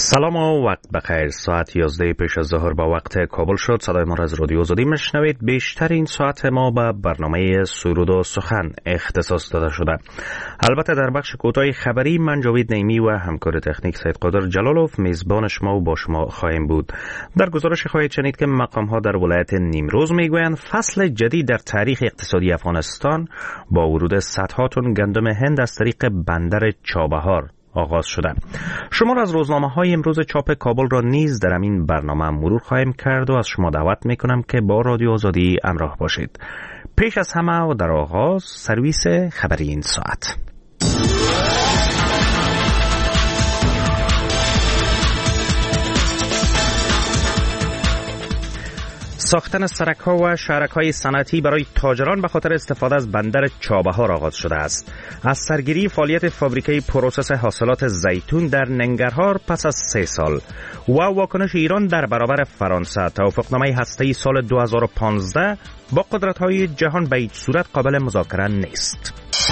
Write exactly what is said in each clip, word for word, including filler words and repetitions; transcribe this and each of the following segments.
سلام و وقت بخیر. ساعت یازده پیش از ظهر با وقت کابل شد. صدای ما را از رادیو آزادی میشنوید. بیشتر این ساعت ما به برنامه سرود و سخن اختصاص داده شده. البته در بخش کوتاه خبری من جاوید نعیمی و همکار تکنیک سید قادر جلالوف میزبان شما و با شما خواهیم بود. در گزارش خواهید شنید که مقام ها در ولایت نیمروز میگویند فصل جدید در تاریخ اقتصادی افغانستان با ورود صدها تن گندم هند از طریق بندر چابهار آغاز شده. شما از روزنامه‌های امروز چاپ کابل را نیز در این برنامه مرور خواهیم کرد و از شما دعوت میکنم که با رادیو آزادی همراه باشید. پیش از همه و در آغاز سرویس خبری این ساعت. ساختن سرک‌ها و شهرک‌های صنعتی برای تاجران به خاطر استفاده از بندر چابهار آغاز شده است. از سرگیری فعالیت فابریکه پروسس حاصلات زیتون در ننگرهار پس از سه سال و واکنش ایران در برابر فرانسه، توافقنامه هسته‌ای سال دو هزار و پانزده با قدرت‌های جهان به هیچ صورت قابل مذاکره نیست.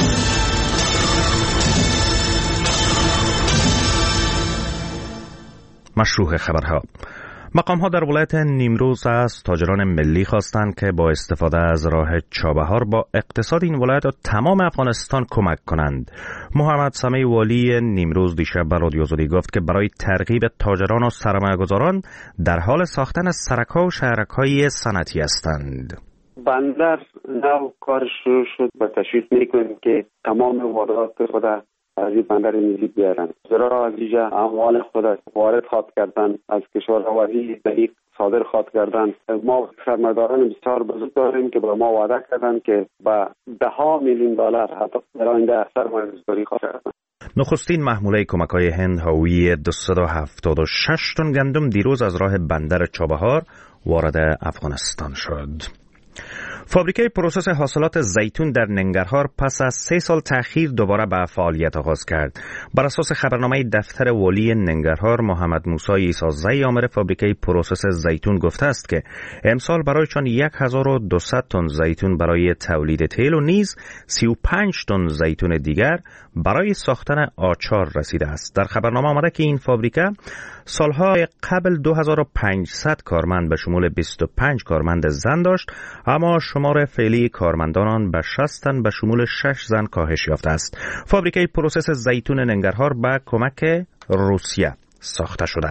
مشروع خبرها. مقام ها در ولایت نیمروز از تاجران ملی خواستند که با استفاده از راه چابهار با اقتصاد این ولایت و تمام افغانستان کمک کنند. محمد سمیع والی نیمروز دیشب به رادیو آزادی گفت که برای ترغیب تاجران و سرمایه‌گذاران در حال ساختن سرک‌ها و شهرک‌های صنعتی هستند. بندر نو کار شروع شد و تشویق می‌کنیم که تمام واردات خود از این بندر ملی بیارن. زرا از اینجا اموال خود وارد خواد کردن، از کشاورزی دقیق صادر خواد کردن. ما سرمایه‌داران بسیار بزرگ داریم که با ما وعده کردن که با ده ها میلیون دلار حتی در آینده سرمایه‌گذاری خواهد کردن. نخستین محموله کمک‌های هند حاوی دویست و هفتاد و شش تن گندم دیروز از راه بندر چابهار وارد افغانستان شد. فابریکه پروسس حاصلات زیتون در ننگرهار پس از سه سال تأخیر دوباره به فعالیت آغاز کرد. بر اساس خبرنامه دفتر والی ننگرهار، محمد موسی عیسازی عامل فابریکه پروسس زیتون گفته است که امسال برایشان هزار و دویست تن زیتون برای تولید تیل و نیز سی و پنج تن زیتون دیگر برای ساختن آچار رسیده است. در خبرنامه آمده که این فابریکه سالها قبل دو هزار و پانصد کارمند به شمول بیست و پنج کارمند زن داشت، اما شمار فعلی کارمندان به شصت تن به شمول شش زن کاهش یافته است. فابریکه پروسس زیتون ننگرهار به کمک روسیه ساخته شده.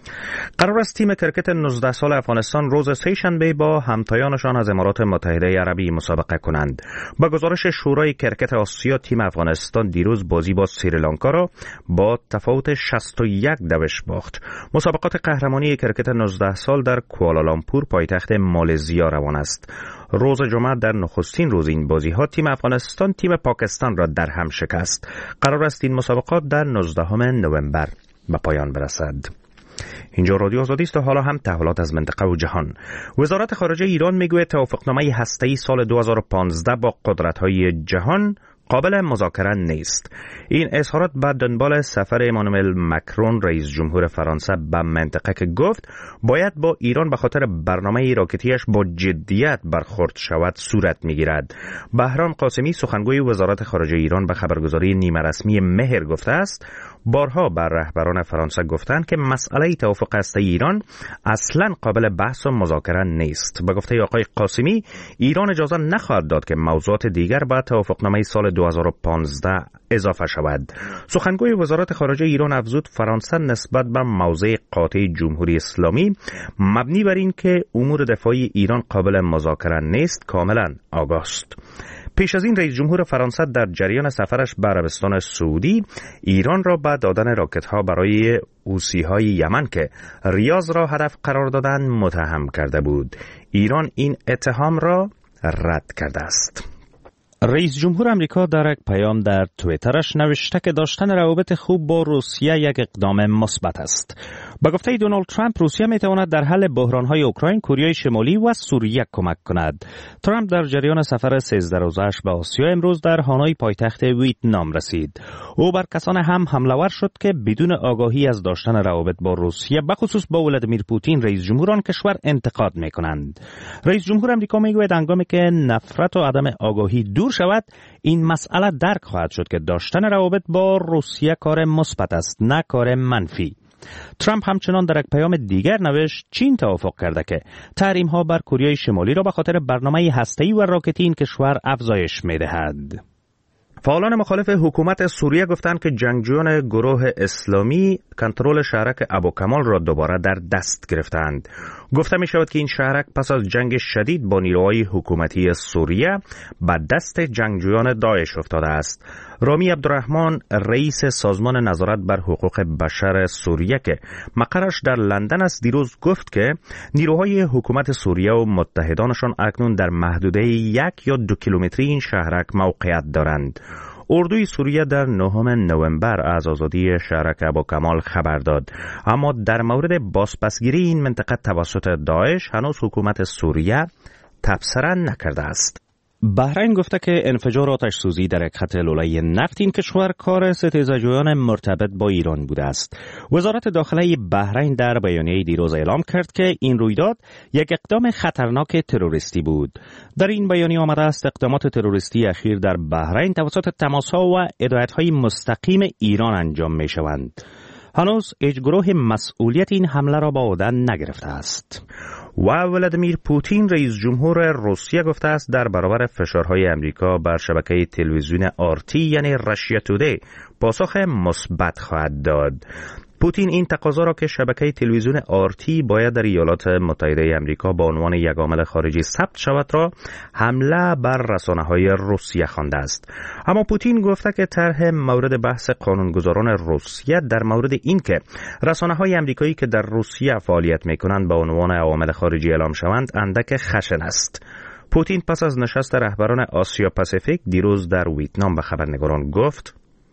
قرار است تیم کرکت نوزده سال افغانستان روز سه‌شنبه با همتایانشان از امارات متحده عربی مسابقه کنند. با گزارش شورای کرکت آسیا، تیم افغانستان دیروز بازی با سریلانکا را با تفاوت شصت و یک دوش باخت. مسابقات قهرمانی کرکت نوزده سال در کوالالامپور پایتخت مالزیا روان است. روز جمعه در نخستین روز این بازی ها تیم افغانستان تیم پاکستان را در هم شکست. قرار است این مسابقات در نوزدهم نوامبر به پایان برسد. اینجا رادیو آزادی است و حالا هم تحولات از منطقه و جهان. وزارت خارجه ایران میگوید توافقنامه هسته‌ای سال دو هزار و پانزده با قدرت‌های جهان قابل مذاکره نیست. این اظهارات بعد دنبال سفر امانوئل مکرون رئیس جمهور فرانسه به منطقه که گفت باید با ایران به خاطر برنامه راکتیش با جدیت برخورد شود صورت میگیرد. بهرام قاسمی سخنگوی وزارت خارجه ایران به خبرگزاری نیمه رسمی مهر گفته است بارها بر رهبران فرانسه گفتند که مسئله توافق هسته‌ای ایران اصلاً قابل بحث و مذاکره نیست. به گفته آقای قاسمی ایران اجازه نخواهد داد که موضوعات دیگر به توافقنامه سال دو هزار و پانزده اضافه شود. سخنگوی وزارت خارجه ایران افزود فرانسه نسبت به موضع قاطع جمهوری اسلامی مبنی بر این که امور دفاعی ایران قابل مذاکره نیست کاملا آگاه است. پیش از این رئیس جمهور فرانسه در جریان سفرش به عربستان سعودی ایران را به دادن راکت‌ها برای حوثی‌های یمن که ریاض را هدف قرار دادند متهم کرده بود. ایران این اتهام را رد کرده است. رئیس جمهور امریکا در یک پیام در توییترش نوشته که داشتن روابط خوب با روسیه یک اقدام مثبت است. با گفته دونالد ترامپ روسیه میتواند در حل بحران‌های اوکراین، کره شمالی و سوریه کمک کند. ترامپ در جریان سفر سیزده روزه‌اش به آسیا امروز در هانوی پایتخت ویتنام رسید. او بر کسان هم حمله‌ور شد که بدون آگاهی از داشتن روابط با روسیه به خصوص با ولادیمیر پوتین رئیس جمهور آن کشور انتقاد می‌کنند. رئیس جمهور آمریکا میگوید هنگامی که نفرت و عدم آگاهی دور شود این مسئله درک خواهد شد که داشتن روابط با روسیه کار مثبت است نه کار منفی. ترامپ همچنان در یک پیام دیگر نوشت چین توافق کرده که تحریم ها بر کره شمالی را به خاطر برنامه هسته‌ای و راکتی این کشور افزایش می‌دهد. فعالان مخالف حکومت سوریه گفتند که جنگجویان گروه اسلامی کنترل شهرک ابوکمال را دوباره در دست گرفتند. گفته می شود که این شهرک پس از جنگ شدید با نیروهای حکومتی سوریه به دست جنگجویان داعش افتاده است. رامی عبدالرحمن رئیس سازمان نظارت بر حقوق بشر سوریه که مقرش در لندن است دیروز گفت که نیروهای حکومت سوریه و متحدانشان اکنون در محدوده یک یا دو کیلومتری این شهرک موقعیت دارند. اردوی سوریه در نهم نوامبر از آزادی شهرک ابوکمال خبر داد، اما در مورد بازپسگیری این منطقه توسط داعش هنوز حکومت سوریه تبصره نکرده است. بحرین گفته که انفجار آتش سوزی در یک خط لوله نفت این کشور کار ستیزاجویان مرتبط با ایران بوده است. وزارت داخله بحرین در بیانیه دیروز اعلام کرد که این رویداد یک اقدام خطرناک تروریستی بود. در این بیانیه آمده است اقدامات تروریستی اخیر در بحرین توسط تماس‌ها و هدایت‌های مستقیم ایران انجام می‌شوند. هنوز هیچ گروه مسئولیت این حمله را به عهده نگرفته است. و ولادیمیر پوتین رئیس جمهور روسیه گفته است در برابر فشارهای امریکا بر شبکه تلویزیون آرتی یعنی رشیا تودی پاسخ مثبت خواهد داد. پوتین این تقاضا را که شبکه تلویزیون آرتی باید در ایالات متحده آمریکا با عنوان یک عامل خارجی ثبت شود را حمله بر رسانه‌های روسیه خوانده است. اما پوتین گفته که طرح مورد بحث قانونگذاران روسیه در مورد این که رسانه‌های آمریکایی که در روسیه فعالیت می‌کنند با عنوان عامل خارجی اعلام شوند اندک خشن است. پوتین پس از نشست رهبران آسیا پاسیفیک دیروز در ویتنام به خبرنگاران گفت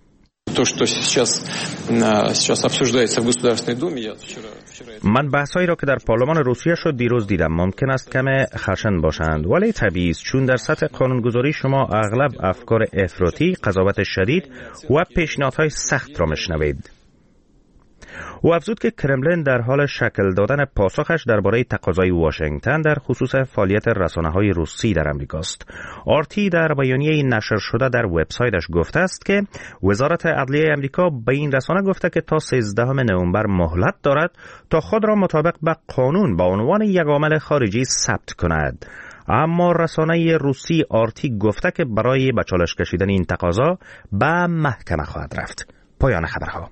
من بحثایی را که در پارلمان روسیه شد دیروز دیدم. ممکن است کم خشن باشند ولی طبیعی است چون در سطح قانونگذاری شما اغلب افکار افراطی، قضاوت شدید و پیشنهادهای سخت را میشنوید. او افزود که کرملین در حال شکل دادن پاسخش درباره تقاضای واشنگتن در خصوص فعالیت رسانه‌های روسی در آمریکاست. آرتی در بیانیه نشر شده در وبسایتش گفته است که وزارت عدلیه آمریکا به این رسانه گفته که تا سیزدهم نوامبر مهلت دارد تا خود را مطابق به قانون با عنوان یک عامل خارجی ثبت کند. اما رسانه روسی آرتی گفته که برای به چالش کشیدن این تقاضا به محکمه خواهد رفت. پایان خبرها.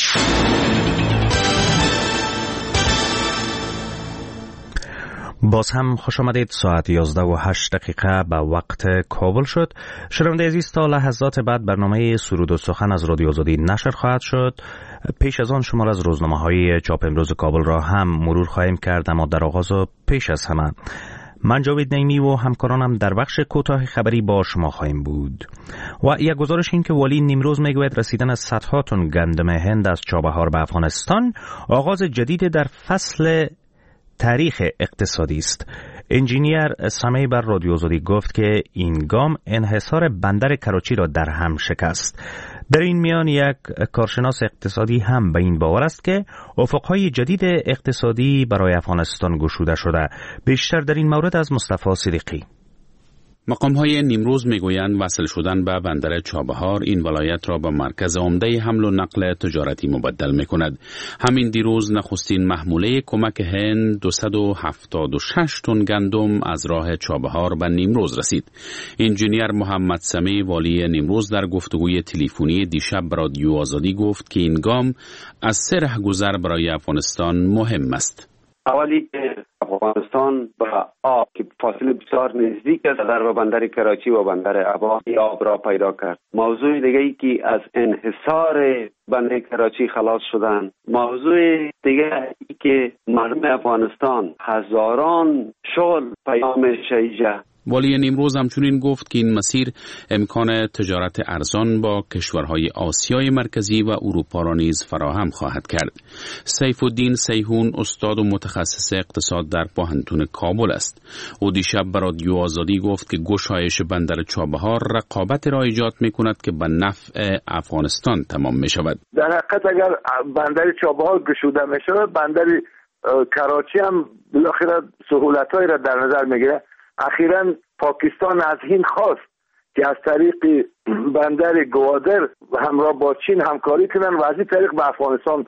باز هم خوش آمدید. ساعت یازده و هشت دقیقه به وقت کابل شد. شنونده عزیز تا لحظات بعد برنامه سرود و سخن از رادیو آزادی نشر خواهد شد. پیش از آن شمار از روزنامه‌های چاپ امروز کابل را هم مرور خواهیم کرد، اما در آغاز و پیش از همه من جاوید نعیمی و همکارانم در بخش کوتاه خبری با شما خواهیم بود. و یک گزارش این که والی نیمروز میگوید رسیدن صدها تن گندم هند از چابهار به افغانستان آغاز جدید در فصل تاریخ اقتصادی است. انجینیر سمی بر رادیو آزادی گفت که این گام انحصار بندر کراچی را در هم شکست. در این میان یک کارشناس اقتصادی هم به این باور است که افقهای جدید اقتصادی برای افغانستان گشوده شده. بیشتر در این مورد از مصطفی صدیقی. مقام‌های نیمروز میگویند وصل شدن به بندر چابهار این ولایت را به مرکز عمده حمل و نقل تجارتی مبدل می‌کند. همین دیروز نخستین محموله کمک هند دویست و هفتاد و شش تن گندم از راه چابهار به نیمروز رسید. انجینیر محمد سمی والی نیمروز در گفتگوی تلفنی دیشب به رادیو آزادی گفت که این گام از سه رهگذر برای افغانستان مهم است. اولی که افغانستان با آب که فاصله بسیار نزدیک است در بندر کراچی و بندر ابا آب را پیدا کرد. موضوع دیگه ای که از انحصار بندر کراچی خلاص شدن. موضوع دیگه ای که مردم افغانستان هزاران شغل پیام شیجه. والی نیمروز همچنین گفت که این مسیر امکان تجارت ارزان با کشورهای آسیای مرکزی و اروپا را نیز فراهم خواهد کرد. سیف الدین سیهون استاد و متخصص اقتصاد در پوهنتون کابل است. او دیشب به رادیو آزادی گفت که گشایش بندر چابهار رقابت را ایجاد می‌کند که به نفع افغانستان تمام می‌شود. در حقیقت اگر بندر چابهار گشوده می‌شود، بندر کراچی هم بالاخره سهولت‌هایی را در نظر می‌گیرد. اخیراً پاکستان از هند خواست که از طریق بندر گوادر همراه با چین همکاری کنن و از این طریق به افغانستان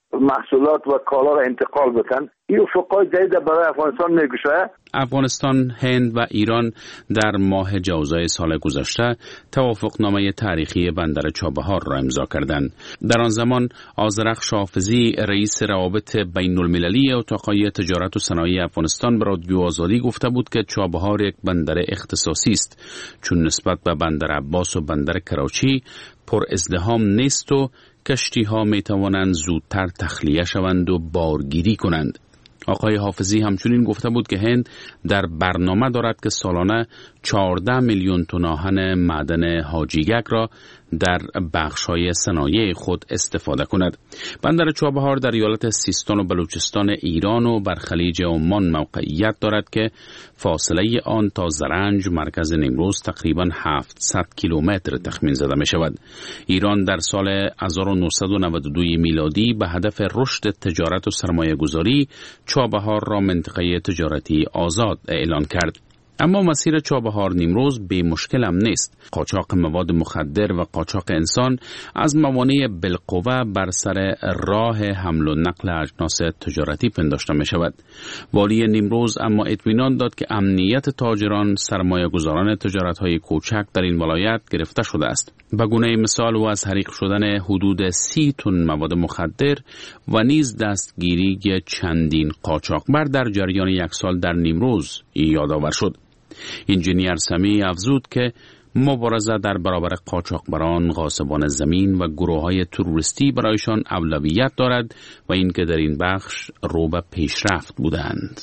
محصولات و کالا را انتقال بکن. این افقای جدید برای افغانستان میگشاید. افغانستان، هند و ایران در ماه جوزای سال گذشته توافقنامه تاریخی بندر چابهار را امضا کردند. در آن زمان آذرخش حافظی رئیس روابط بین المللی اتاقای تجارت و صنایع افغانستان به رادیو آزادی گفته بود که چابهار یک بندر اختصاصی است، چون نسبت به بندر عباس و بندر کراچی پر ازدحام نیست و کشتی ها می توانند زودتر تخلیه شوند و بارگیری کنند. آقای حافظی همچنین گفته بود که هند در برنامه دارد که سالانه چهارده میلیون تن آهن معدن حاجیگک را در بخش‌های صنایع خود استفاده کند. بندر چابهار در ایالت سیستان و بلوچستان ایران و بر خلیج عمان موقعیت دارد که فاصله آن تا زرنج مرکز نیمروز تقریباً هفتصد کیلومتر تخمین زده می شود. ایران در سال هزار و نهصد و نود و دو میلادی به هدف رشد تجارت و سرمایه گذاری چابهار را منطقه تجارتی آزاد اعلان کرد. اما مسیر چابهار نیمروز به مشکل هم نیست. قاچاق مواد مخدر و قاچاق انسان از موانع بالقوه بر سر راه حمل و نقل اجناس تجارتی پنداشته می شود. والی نیمروز اما اطمینان داد که امنیت تاجران، سرمایه گذاران تجارت های کوچک در این ولایت گرفته شده است. به گونه مثال و از حریق شدن حدود سی تن مواد مخدر و نیز دستگیری چندین قاچاقبر در جریان یک سال در نیمروز یادآور شد. انجینیر سمی افزود که مبارزه در برابر قاچاقبران، غاصبان زمین و گروه‌های تروریستی برایشان اولویت دارد و اینکه در این بخش رو به پیشرفت بودند.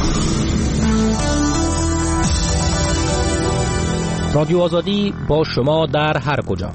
رادیو آزادی با شما در هر کجا.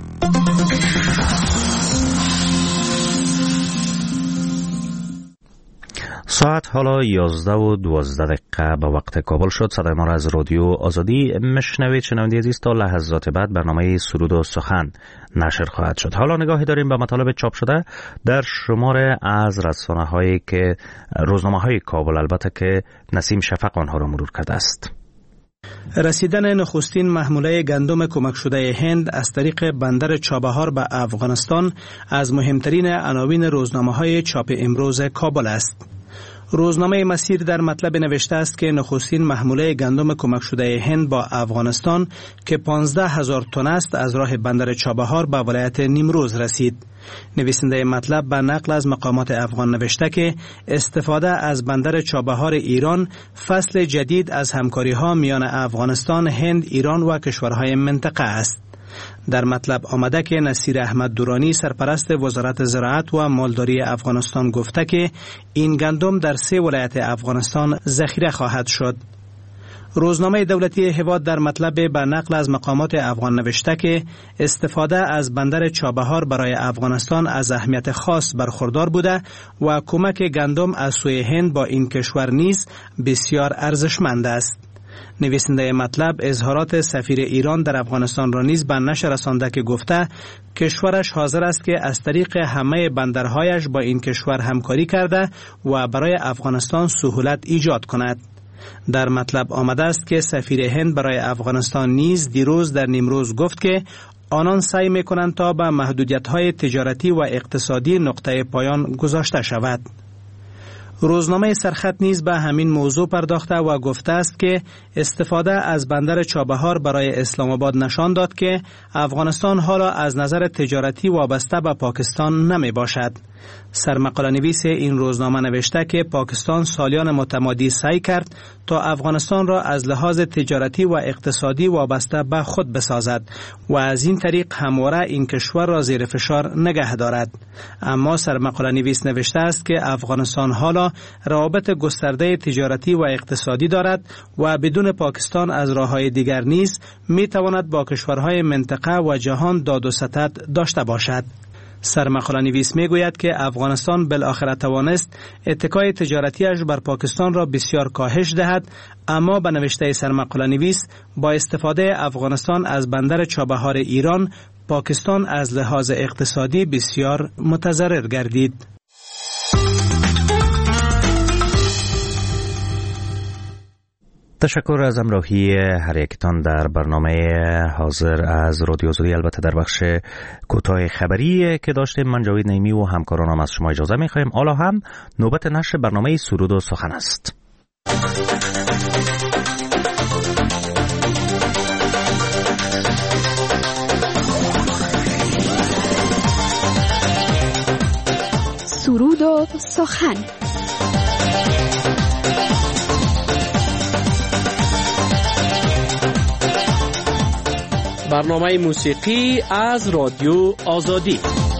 ساعت حالا یازده و دوازده دقیقه به وقت کابل شد. صدای ما را از رادیو آزادی میشنوید. شنونده عزیز، تا لحظات بعد برنامه سرود و سخن نشر خواهد شد. حالا نگاهی داریم به مطالب چاپ شده در شماره از رسانه هایی که روزنامه های کابل، البته که نسیم شفق آنها را مرور کرده است. رسیدن نخستین محموله گندم کمک شده هند از طریق بندر چابهار به افغانستان از مهمترین عناوین روزنامه‌های چاپ امروز کابل است. روزنامه مسیر در مطلب نوشته است که نخستین محموله گندم کمک شده هند با افغانستان که پانزده هزار تن است از راه بندر چابهار به ولایت نیمروز رسید. نویسنده مطلب به نقل از مقامات افغان نوشته که استفاده از بندر چابهار ایران فصل جدید از همکاری ها میان افغانستان، هند، ایران و کشورهای منطقه است. در مطلب آمده که نصیر احمد دورانی سرپرست وزارت زراعت و مالداری افغانستان گفته که این گندم در سه ولایت افغانستان ذخیره خواهد شد. روزنامه دولتی هواد در مطلب به نقل از مقامات افغان نوشته که استفاده از بندر چابهار برای افغانستان از اهمیت خاص برخوردار بوده و کمک گندم از سوی هند با این کشور نیز بسیار ارزشمند است. نویسنده مطلب اظهارات سفیر ایران در افغانستان را نیز به نشر رسانده که گفته کشورش حاضر است که از طریق همه بندرهایش با این کشور همکاری کرده و برای افغانستان سهولت ایجاد کند. در مطلب آمده است که سفیر هند برای افغانستان نیز دیروز در نیمروز گفت که آنان سعی می‌کنند تا به محدودیت‌های تجارتی و اقتصادی نقطه پایان گذاشته شود. روزنامه سرخط نیز به همین موضوع پرداخته و گفته است که استفاده از بندر چابهار برای اسلام آباد نشان داد که افغانستان حالا از نظر تجارتی وابسته به پاکستان نمی باشد. سرمقاله نویس این روزنامه نوشته که پاکستان سالیان متمادی سعی کرد تا افغانستان را از لحاظ تجارتی و اقتصادی وابسته به خود بسازد و از این طریق همواره این کشور را زیر فشار نگه دارد. اما سرمقاله نویس نوشته است که افغانستان حالا روابط گسترده تجارتی و اقتصادی دارد و بدون پاکستان از راه‌های دیگر نیز می‌تواند با کشورهای منطقه و جهان داد و ستد داشته باشد. سرمقاله نویس می گوید که افغانستان بالاخره توانست اتکای تجارتیش بر پاکستان را بسیار کاهش دهد، اما به نوشته سرمقاله نویس با استفاده افغانستان از بندر چابهار ایران پاکستان از لحاظ اقتصادی بسیار متضرر گردید. تشکر از همراهی هر یکتان در برنامه حاضر از رادیو آزادی. البته در بخش کوتاه خبری که داشتیم من جاوید نعیمی و همکارانم از شما اجازه می‌خوایم. حالا هم نوبت نشر برنامه سرود و سخن است. سرود و سخن. برنامه موسیقی از رادیو آزادی.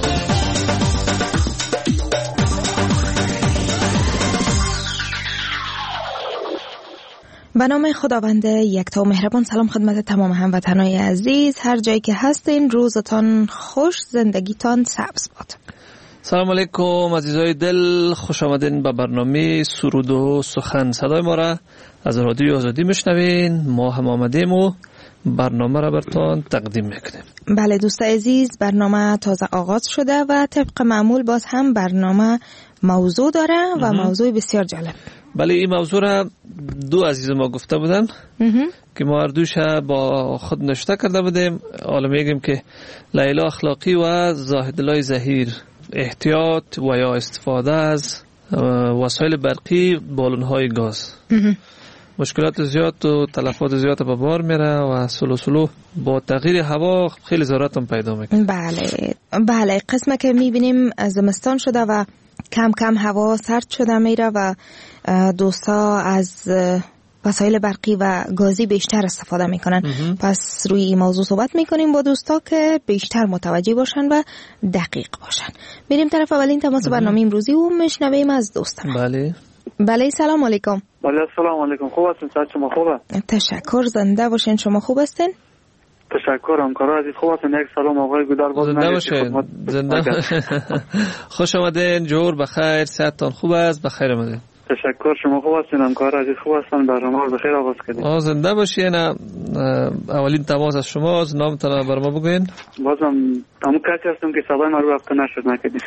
به نام خداوند یکتا و مهربان. سلام خدمت تمام هموطنان عزیز، هر جایی که هستین روزتان خوش، زندگیتان سبز باد. سلام علیکم عزیزای دل، خوش آمدین به برنامه سرود و سخن. صدای ما را از رادیو آزادی میشنوین. ما هم آمدیم و برنامه را براتون تقدیم میکنیم. بله دوست عزیز، برنامه تازه آغاز شده و طبق معمول باز هم برنامه موضوع داره و موضوع بسیار جالب. بله این موضوع را دو عزیز ما گفته بودن که ما هر دوش با خود نشته کرده بودیم. حالا میگیم که لیلا اخلاقی و زاهدالله زهیر، احتیاط و یا استفاده از وسایل برقی، بالون‌های گاز. مشکلات زیاد و تلفات زیاد به بار میره و سلو سلو با تغییر هوا خیلی ضرورت هم پیدا میکنه. بله بله قسمه که میبینیم زمستان شده و کم کم هوا سرد شده میره و دوستا از وسایل برقی و گازی بیشتر استفاده میکنن. پس روی این موضوع صحبت میکنیم با دوستا که بیشتر متوجه باشن و دقیق باشن. میریم طرف اولین تماس برنامه امروزی و میشنویم از دوستم. بله بله سلام علیکم. بله سلام علیکم. خوب هستین؟ صحت شما خوبه؟ تشکر، زنده باشین. شما خوب هستین؟ تشکر همکارا عزیز خوب هستین. یک سلام آقای گودار باز زنده باشین. زنده خوش آمدین. جور بخیر، صحتتان خوب است؟ بخیر آمدین. تشکر، شما خوب هستین؟ همکارا عزیز خوب هستن؟ برنامه رو بخیر آغاز کردین. آ زنده باشین. اولین تماس از شماست. نامتون بر ما بگوین. بازم همون کسی هستم که صدای ما رو رفته نشد نکردیم.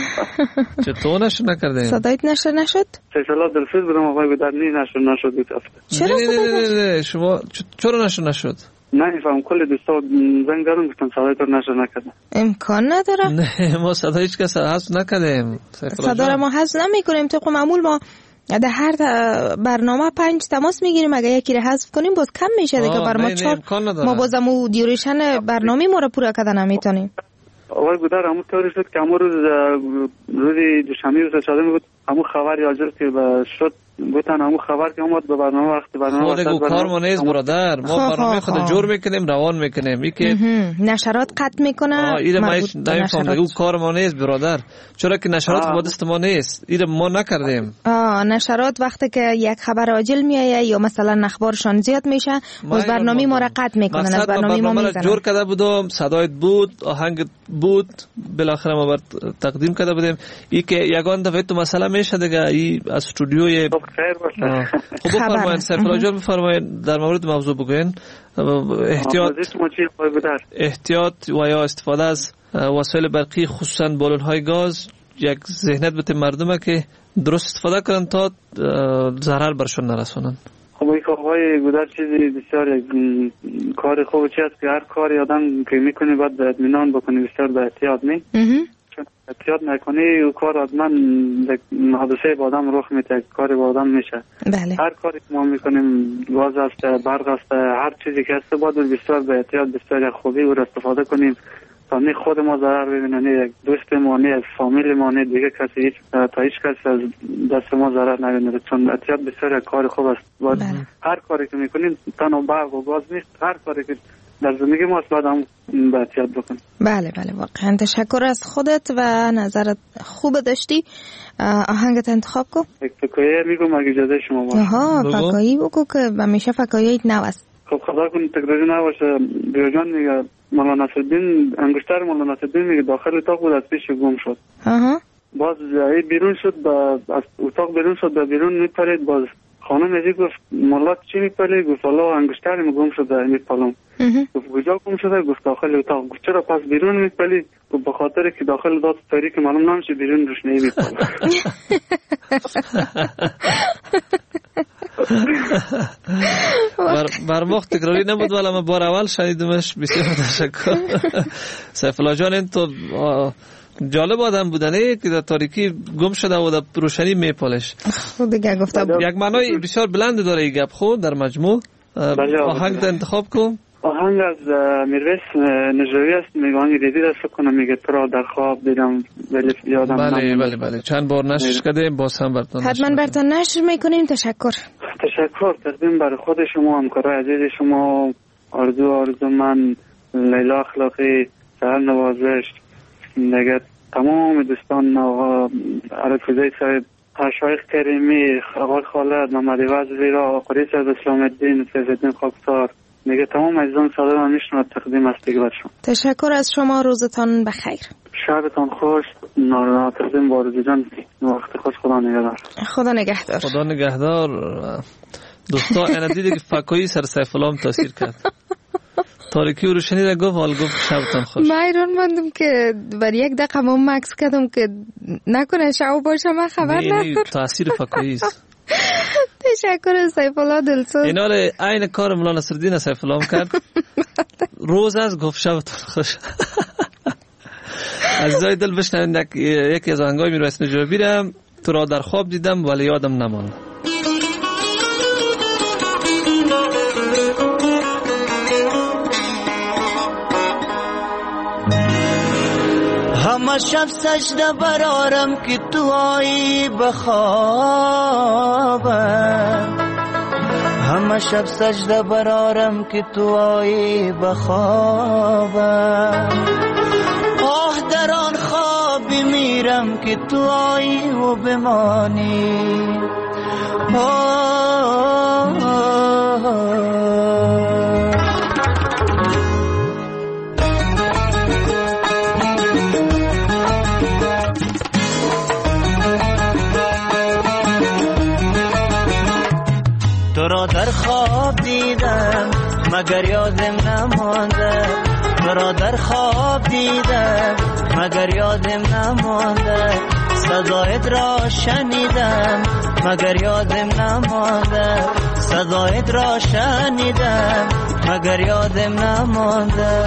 چطور نشد نکردیم؟ صدایت نشد نشد؟ سیسلا دلفیز بودم آقای گودار نی نشد نشد بیت افته. چرا صدایت؟ شما چرا نشد نشد؟ نمیفهم. کل دوستا زنگ زدم گفتن صدای تو نشد نکردم. امکان نداره. نه ما صدای هیچ کس حذف نکردیم. صدا را ما حذف نمیکنیم. طبق معمول ما در هر برنامه پنج تماس میگیریم. اگه یکی را حذف کنیم باز کم میشه دیگه. بر ما چهار ما بازم اون دیوریشن برنامه ما را پورا کردن نمیتونیم. آقای گودار همون طوری شد که همون روز روزی دوشنبه روز چهارم بود همون خبری آجر که شد گفتن همون خبر که اومد به برنامه وقتی برنامه خود کار ما نیست برادر. ما برنامه خود جور میکنیم روان میکنیم. این که نشرات قطع میکنه. این ما نمیفهم دیگه کار ما نیست برادر. چرا که نشرات با دست ما نیست. این ما نکردیم. آه نشرات وقتی که یک خبر عاجل میایه یا مثلا اخبارشان زیاد میشه باز برنامه ما را قطع میکنن. از برنامه ما میزنن. جور کرده بودم، صدایت بود، آهنگ بود، بالاخره ما بر تقدیم کرده بودیم. این که یگان دفعه تو مسئله میشه دیگه. این از استودیوی خیر باشه. خب بفرمایید سرفراز جان، بفرمایید در مورد موضوع بگوین. احتیاط احتیاط و یا استفاده از وسایل برقی خصوصا بالون‌های گاز یک ذهنیت بده مردمه که درست استفاده کنن تا ضرر برشون نرسونن. خب این آقای گودر چیزی بسیار یک کار خوب چی است که هر کاری آدم که میکنه باید به اطمینان بکنه، بسیار به احتیاط می چون احتیاط نکنی او کار حتما حادثه با آدم رخ میده، کاری با آدم میشه. بله. هر کاری که ما میکنیم گاز است، برق است، هر چیزی که هست باید بسیار به احتیاط بسیار خوبی او را استفاده کنیم تا نه خود ما ضرر ببینه، نه یک دوست ما، نه از فامیل ما، نه دیگه کسی هیچ تا هیچ کسی از دست ما ضرر نبینه. چون احتیاط بسیار کار خوب است. باید بله. هر کاری که میکنیم تنها برق و گاز نیست، هر کاری که در زندگی ما باید هم به احتیاط بکنیم. بله بله واقعا تشکر از خودت و نظرت خوب داشتی. آهنگت انتخاب کن. یک فکایه میگم اگه اجازه شما باشه. آها فکایی بگو که همیشه فکاییت نو است. خب خدا کنه تکراری نباشه. بیاجان میگه مولانا نصرالدین، انگشتر مولانا نصرالدین میگه داخل اتاق بود از پیش گم شد. آها. باز ای بیرون شد با از اتاق بیرون شد و بیرون میپرید. باز خانم ازی گفت مولا چی میپرید؟ گفت والا انگشتر می گم شده میپالم. گفت کجا گم شده؟ گفت داخل اتاق. گفت چرا پس بیرون میپلی؟ گفت به خاطر که داخل داد تاریک معلوم نمیشه بیرون روش نمیپالم. بر بر مخ تکراری نبود ولی من بار اول شنیدمش. بسیار تشکر. سیف الله جان این تو جالب آدم بودنه که در تاریکی گم شده و در روشنی میپالش. خود دیگه گفتم یک معنای بسیار بلند داره این گپ. خود در مجموع آهنگ ده انتخاب کن. آهنگ از میرویس نجوی است. میگه آهنگ دیدی دست کنم. میگه تو را در خواب دیدم ولی یادم بله بله بله چند بار نشرش کردیم باز هم براتون حتما براتون نشر میکنیم. تشکر. تشکر تقدیم برای خود شما همکارای عزیز شما. آرزو آرزو من لیلا اخلاقی سهر نوازش نگه تمام دوستان آقا عرفزای صاحب شایخ کریمی آقای خالد محمد وزیری را آقای صاحب اسلام الدین فیض‌الدین خاکسار میگه تمام عزیزان صدا را میشنوند تقدیم است دیگه برشون. تشکر از شما. روزتان بخیر. شبتان خوش. نارنا تقدیم با آرزو جان وقت خوش. خدا نگهدار. خدا نگهدار. خدا نگهدار. دوستا اینا دیدی که فکایی سر سیف الله تاثیر کرد. تاریکی و روشنی را گفت حال گفت شبتان خوش. من ایران ماندم که بر یک دقیقه من مکس کردم که نکنه شو باشه من خبر ندارم. تاثیر فکایی است. تشکر سیف الله دلسوز. اینا رو عین کار مولانا نصرالدین سیف الله کرد. روز از گفت شبتان خوش. عزیزای دل بشنوید یکی از آهنگای میرویس نجوی را تو را در خواب دیدم ولی یادم نماند. همه شب سجده برارم که تو آیی بخوابم. همه شب سجده برارم که تو آیی بخوابم. آه در آن خوابی میرم که تو آیی و بمانی. آه آه آه تو را در خواب دیدم مگر یادم نمانده. تو را در خواب دیدم مگر یادم نمانده. صدایت را شنیدم مگر یادم نمانده. صدایت را شنیدم مگر یادم نمانده.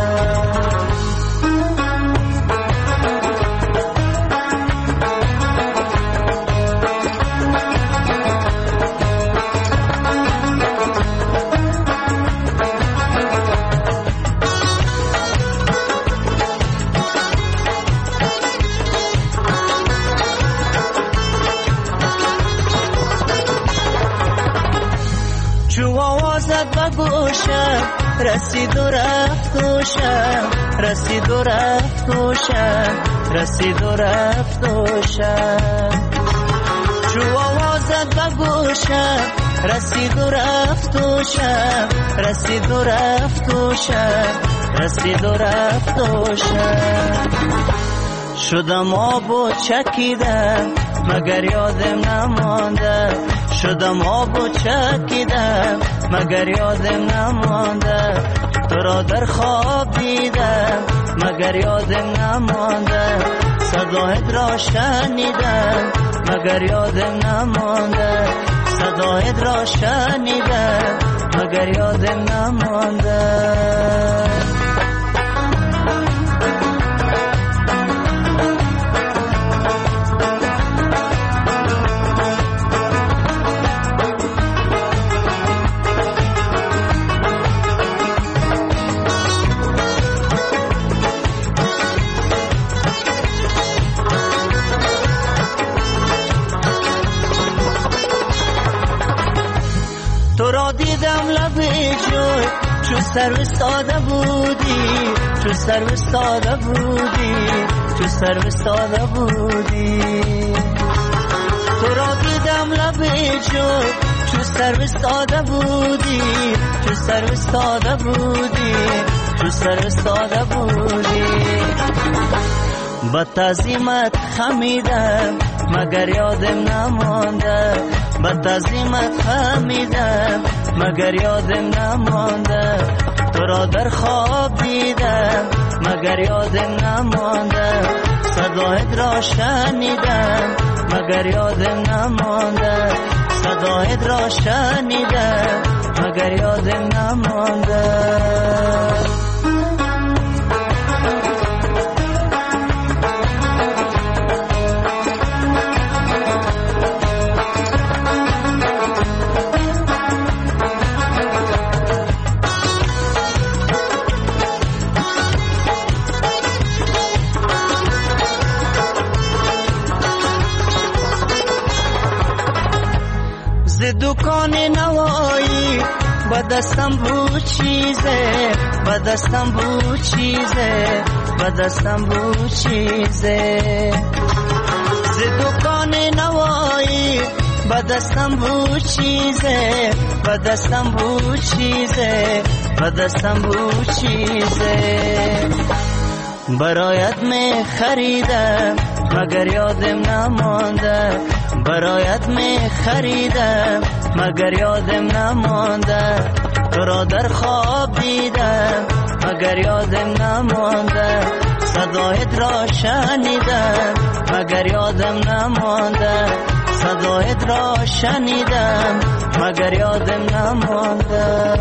گوشم رسید و رفت گوشم. رسید و رفت گوشم. رسید و رفت گوشم. چو آوازت به گوشم رسید و رفت گوشم. رسید و رفت گوشم. رسید و رفت گوشم. شدم آب و چکیدم مگر یادم نمانده. شدم آب و چکیدم مگر یادم نمانده. تو را در خواب دیدم مگر یادم نمانده. صدایت را شنیدم مگر یادم نمانده. صدایت را شنیدم مگر یادم نمانده. تو را دیدم لب جوی چو سر استاده بودی. چو سر استاده بودی. چو سر استاده بودی. تو را دیدم لب جوی چو سر استاده بودی. چو سر استاده بودی. چو سر استاده بودی. با تعظیمت خمیدم مگر یادم نمانده. با تعظیمت خمیدم مگر یادم نمانده. تو را در خواب دیدم مگر یادم نمانده. صدایت را شنیدم مگر یادم نمانده. صدایت را شنیدم مگر یادم نمانده. دکان نوایی با دستم بود چیزه، با دستم بود چیزه، با دستم بود چیزه. ز دکان نوایی با دستم بود چیزه، با دستم بود چیزه، با دستم بود چیزه. برایت می خریدم مگر یادم نمانده، برایت می خریدم مگر یادم نمانده. تو را در خواب دیدم مگر یادم نمانده، صدایت را شنیدم مگر یادم نمانده، صدایت را شنیدم مگر یادم نمانده.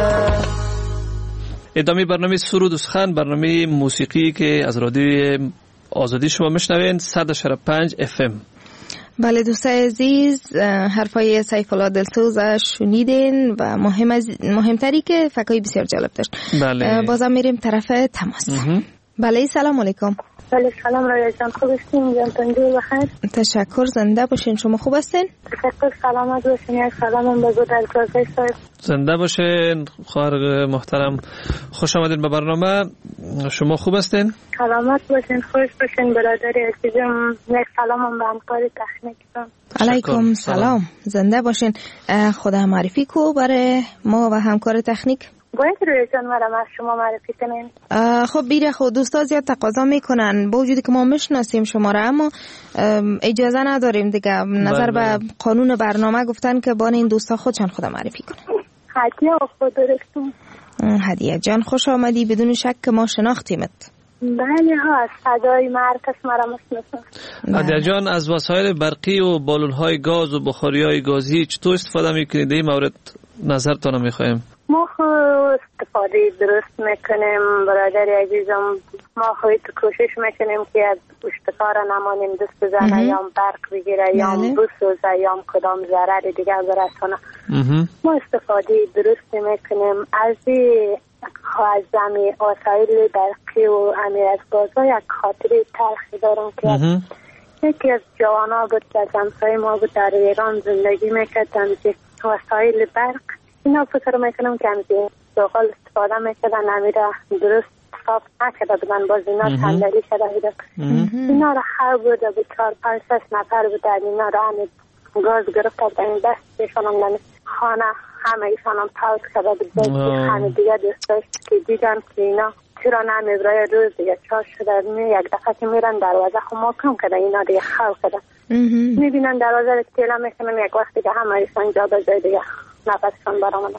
ادامه برنامه سرود و سخن، برنامه موسیقی که از رادیو آزادی شما میشنوین صد و پنج اف ام. بله دوستای عزیز، حرفای سیف الله دلسوز شنیدین و مهم از مهمتری که فکای بسیار جالب داشت. بله. بازم میریم طرف تماس. بله سلام علیکم. بله سلام رایت جان، خوب هستین؟ جان تنجور بخیر. تشکر، زنده باشین. شما خوب هستین؟ تشکر، سلامت باشین. یک سلامم به گودل کازای صاحب. زنده باشین خواهر محترم، خوش آمدین به برنامه. شما خوب هستین؟ سلامت باشین، خوش باشین برادری عزیزم. یک سلامم به همکار تکنیکتون. علیکم سلام. زنده باشین. خدا معرفی کو برای ما و همکار تکنیک. باید روی جان مرم از شما معرفی کنین. خب بیره خود دوستا زیاد تقاضا میکنن با وجودی که ما میشناسیم شما را، اما اجازه نداریم دیگه. نظر به قانون برنامه گفتن که بان این دوستا خودشان خدا معرفی کنن. هدیه و خود درستون. هدیه جان خوش آمدی، بدون شک که ما شناختیمت. بله ها، از صدای مرکز مرا میشناسم. هدیه جان، از وسایل برقی و بالون‌های گاز و بخاری‌های گازی چطور استفاده میکنید؟ این مورد نظرتون میخوایم. ما خو استفاده درست میکنیم برادر عزیزم. ما خواهی تو کوشش میکنیم که از پشتکار نمانیم، دست بزنه یا برق بگیره یا بسوزه یا کدام ضرر دیگه برسانه. ما استفاده درست میکنیم از از زمین وسایل برقی و امی از گازها. یک خاطره تلخی دارم که یکی از جوانا بود که از همسای ما بود در ایران زندگی میکردن که وسایل برق اینا فکر میکنم که همزی دوغال استفاده میکردن، امیره درست صاف نکرده بودن، باز اینا صندلی شده بودن. اینا را خر بوده بود، چار پنج شش نفر بودن. اینا را همه گاز گرفت کردن، دست ایشان هم خانه همه ایشان هم پاوت کرده بود. همه دیگه دوستاش که دیدن که اینا چرا نمی برای روز دیگه چار شده، یک دفعه که میرن دروازه خو محکم کرده، اینا دیگه خل کرده. میبینن دروازه رو تیلا میکنن، یک وقت دیگه همه ایشان جا بجای دیگه نفسشان برآمده.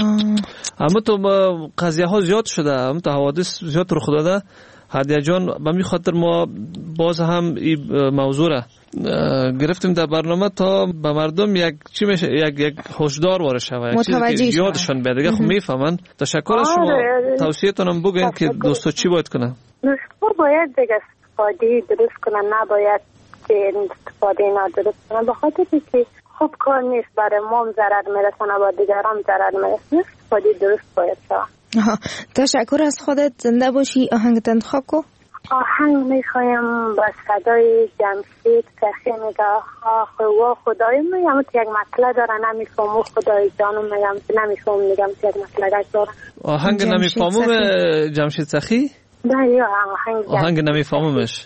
اما تو قضیه ها زیاد شده، اما تو حوادث زیاد رخ داده. هدیه جان، به می خاطر ما باز هم این موضوع را گرفتیم در برنامه تا به مردم یک چی میشه، یک یک هشدار وارد شود، یک چیزی که یادشون بیاد دیگه. خب میفهمن. تشکر از شما. توصیه‌تون هم بگین که دوستا چی باید کنن. دوستا باید دیگه استفاده درست کنن، نباید که استفاده نادرست کنن، به خاطر که خوب کار نیست، برای ما هم ضرر میرسونه، با دیگران ضرر میرسونه. استفاده درست باید شود. تشکر از خودت، زنده باشی. آهنگ انتخاب کو. آهنگ میخوایم با صدای جمشید سخی میگه آخ و خدای میگم که یک مطلع داره نمیفهمم، خدای جانم میگم نمیفهمم، میگم که یک مطلع داره. آهنگ نمیفهمم جمشید سخی؟ بله آهنگ آهنگ نمیفهممش.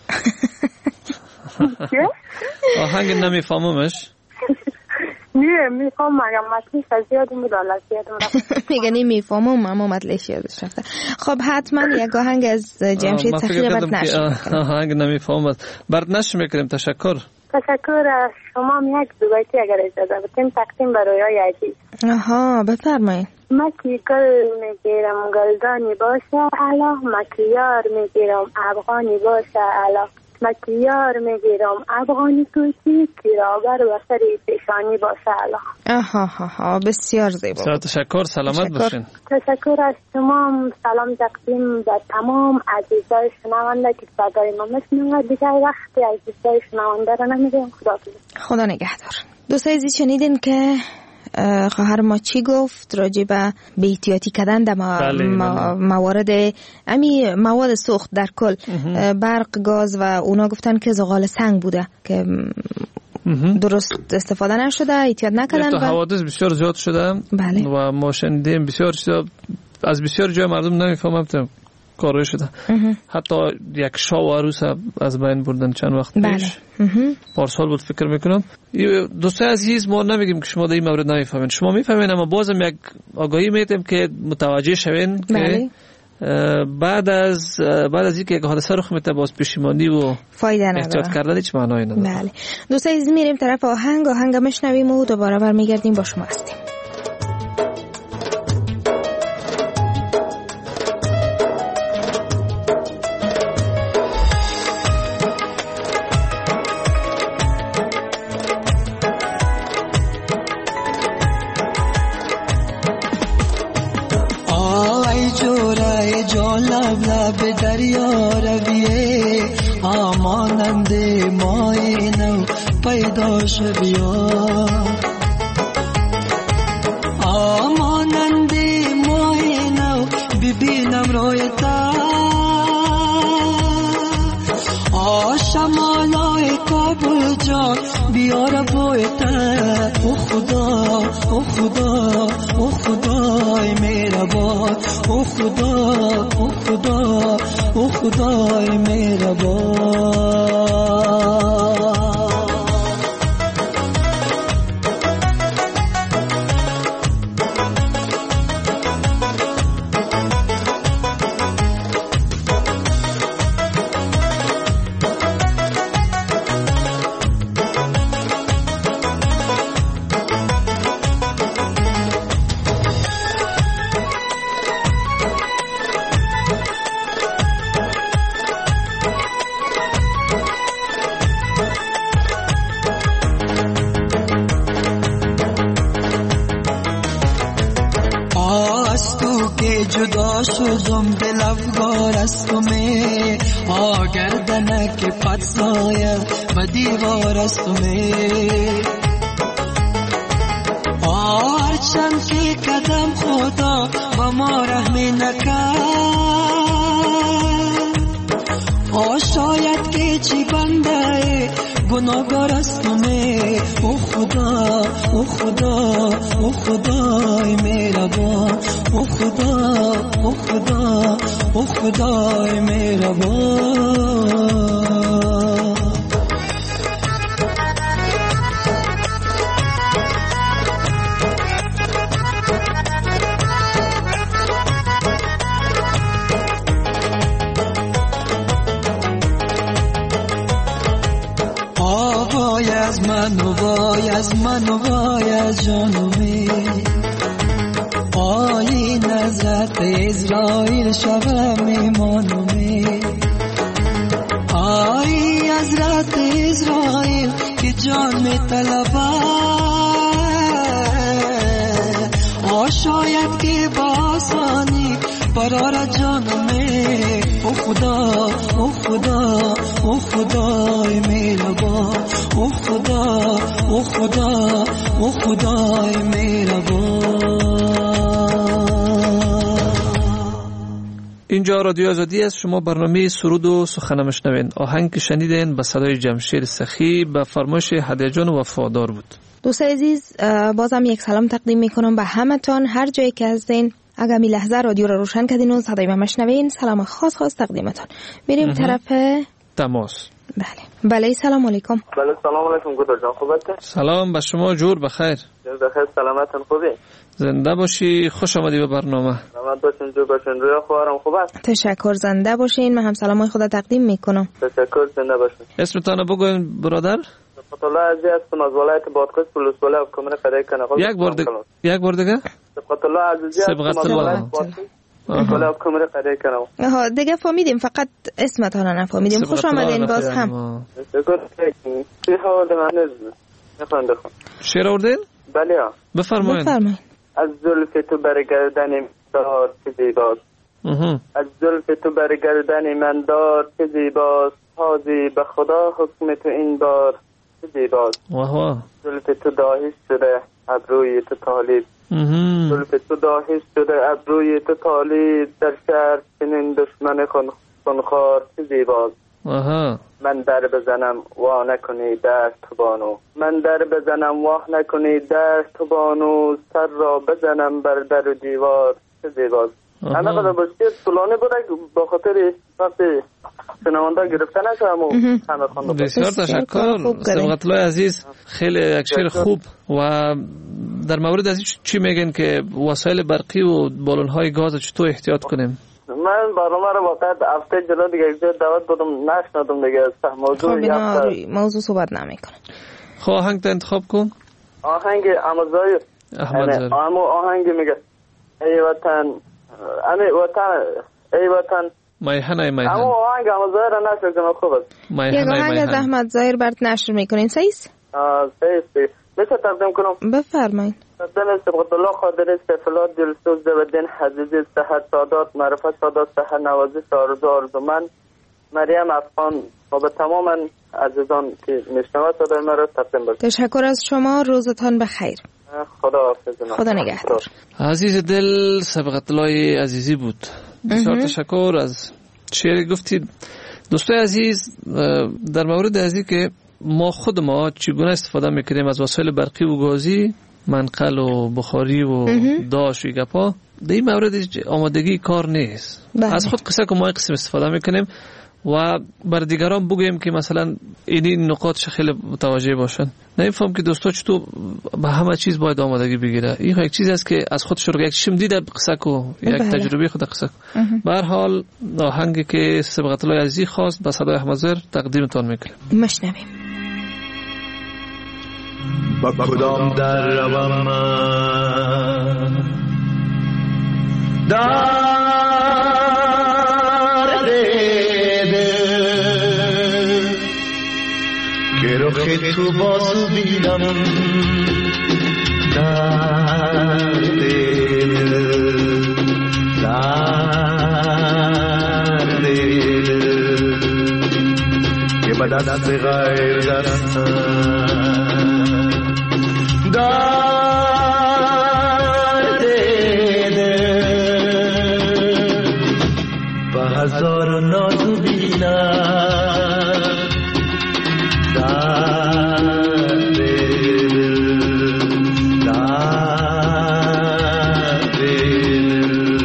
آهنگ نمیفهممش نه میفهمم، مگه مطلعش از یادم بود، الله یادم رفت. میگه نمیفهمم اما مطلعش یادش رفته. خب حتما یک آهنگ از جمشید سخی رو برد نشر. آهنگ نمیفهمم برد نشر میکنیم. تشکر. تشکر از شما. هم یک دو بیتی اگر اجازه بدین تقدیم برای رویای عزیز. آها بفرمایید. مکی گل میگیرم گلدانی باشه علا، مکی یار میگیرم افغانی باشه علا، مکیار میگیرم افغانی کوچی کیرابر و سری پیشانی با سلام. آها ها ها بسیار زیبا. بسیار تشکر، سلامت باشین. تشکر از شما، سلام تقدیم به تمام عزیزای شنونده که صدای ما میشنوند. دیگه وقتی عزیزای شنونده رو نمیگم. خدا خدا نگهدار. دوستای عزیز شنیدین که خواهر ما چی گفت راجع به بی‌احتیاطی کردن در بله، بله. موارد امی مواد سوخت در کل برق، گاز و اونا گفتن که زغال سنگ بوده که درست استفاده نشده، احتیاط نکردن. تو حوادث بسیار زیاد شده. بله. و ما شنیدیم بسیار چیزا از بسیار جای مردم نمیفهمم کارو شده. حتی یک شاه و عروس از بین بردن چند وقت پیش. بله. پارسال بود فکر میکنم. دوستای عزیز، ما نمیگیم که شما در این مورد نمیفهمین، شما میفهمین، اما بازم یک آگاهی میدیم که متوجه شوین. بله. که بعد از بعد از اینکه یک حادثه رخ میده باز پشیمانی و فایده نداره، احتیاط کردن هیچ معنایی نداره. بله. دوستای عزیز میریم طرف آهنگ آهنگ میشنویم و دوباره برمیگردیم با شما هستیم. لب لب دریا رویه آمانند مای نو پیدا شویا، آمانند مای نو ببینم رویتا، آشمالای کابل جان بیار بویتا. او خدا او خدا او خدای مهربان، او خدا او خدا او خدای مهربان. جدا شدم دل افگار از تو می آگردنک پت سایه و دیوار از تو می هرچند که قدم خدا با ما رحمی نکرد، شاید که چی بنده گناهگار از تو می. او خدا او خدا او خدای مهربان، او خدا او خدا او خدای مهربان. وای از من و وای از من و وای از جانومی، آی نظرت اسرائیل شبم میمانومی، آی حضرت اسرائیل که جان می طلبه، شاید که با آسانی برار جانومی. او خدا او خدا او خدای مهربان، او خدا او خدا او خدای مهربان. اینجا رادیو آزادی است. شما برنامه سرود و سخن میشنوین. آهنگ که شنیدین به صدای جمشید سخی به فرمایش هدیه جان وفادار بود. دوستان عزیز، بازم یک سلام تقدیم میکنم به همتون هر جایی که هستین. اگر می لحظه رادیو رو روشن کردین و صدای ما مشنوین، سلام خاص خاص تقدیمتون. میریم طرف تماس. بله بله سلام علیکم. بله سلام علیکم گودر جان، خوبته؟ سلام به شما، جور بخیر. جور بخیر، سلامتن خوبی؟ زنده باشی، خوش آمدی به برنامه. سلامت باشین، جور باشین. روی خواهرم خوب است؟ تشکر، زنده باشین. من هم سلامای خدا تقدیم میکنم. تشکر، زنده باشین. اسمتون بگوین برادر. سبقت الله عزیز هستم از ولایت بادغیس پولسوالی حکومت فدای کنگال. یک بار دیگه یک بار دیگه سبقت الله عزیزی هستم از ولایت بادغیس ولی کمر قده کنم. ها دیگه فهمیدیم، فقط اسمت ها نفهمیدیم. خوش آمدین باز هم. چی حال من نخوان بخون. شعر آوردین؟ بله ها. بفرمایید. بفرمایید. از زلف تو برگردن دار چه زیباست. از زلف تو برگردن من دار چه زیباست. حاضی به خدا حکم تو این بار چه زیباست. زلف تو داهش شده ابروی تو طالب. زلف تو داهش شده ابروی تو طالب. در شهر چنین دشمن خونخوار چه زیباست. من در بزنم واه نکنی در تو بانو. من در بزنم واه نکنی در تو بانو. سر را بزنم بر در و دیوار چه زیباست. انا قدر باشید طولانی بوده با خاطر وقتی شنونده گرفته نشدم و همه خونده. بسیار تشکر سبقت الله عزیز، خیلی یک شعر خوب. و در مورد از چی میگن که وسایل برقی و بالون های گاز چطور احتیاط کنیم؟ من برنامه رو واقعا هفته جلو دیگه یک جای دعوت بودم نشنیدم دیگه موضوع یافت موضوع صحبت نمیکنه. خب آهنگ تا انتخاب کن. آهنگ امازای احمد امو آهنگ میگه ای وطن امی وطن ای وطن میهن ای میهن. امو آهنگ امازای را نشر کنم خوب است. یک آهنگ از احمد ظاهر برات نشر میکنین سیس؟ آه سیس میشه تقدیم کنم؟ بفرمایید. تقدیم سبقت الله قادر استفلات دلسوز دودین حزیزی صحت سادات معرفت سادات صحت نوازش آرزو آرزو من مریم افغان و به تمام عزیزان که میشنوند صدای ما را تقدیم باشید. تشکر از شما، روزتان بخیر. خدا حافظ. خدا نگهدار. عزیز دل سبقت الله عزیزی بود. بسیار تشکر از شعر گفتید. دوستای عزیز، در مورد ازی که ما خود ما چگونه استفاده میکنیم از وسایل برقی و گازی، منقل و بخاری و داش و گپا، در این مورد آمادگی کار نیست. بله. از خود قصه که ما قسم استفاده میکنیم و بر دیگران بگویم که مثلا این نقاطش خیلی متوجه باشن. نمیفهم که دوستا چطور به همه چیز باید آمادگی بگیره. این یک چیز است که از خود شروع یک شم دیده قصه کو، یک تجربه خود قصه کو. به هر حال آهنگی که سبقت الله عزیزی خواست با صدای احمد ظاهر تقدیمتون میکنیم. مشنویم. با کدام در روم من در دیده که رخ تو بازو بینم در دیده در دیده که با دست غیر دستم در دیده با هزار نازو بینم در دیده در دیده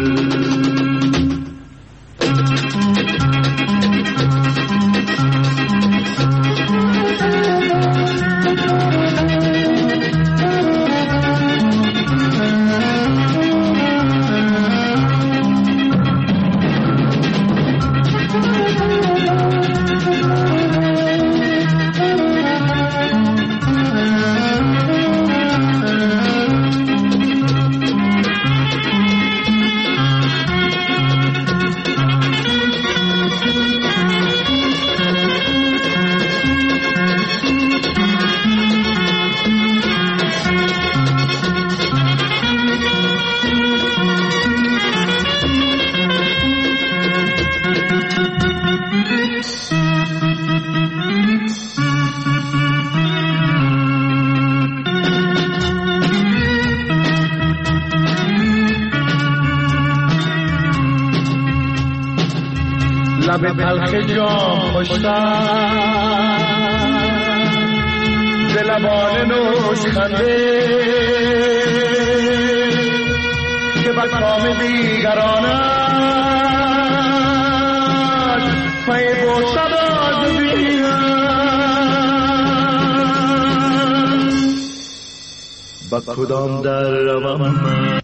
لب تلخ جام خوشتر ز لبان نوش خنده که بر کام دیگرانت پای باشد آز بینم با کدام در روم من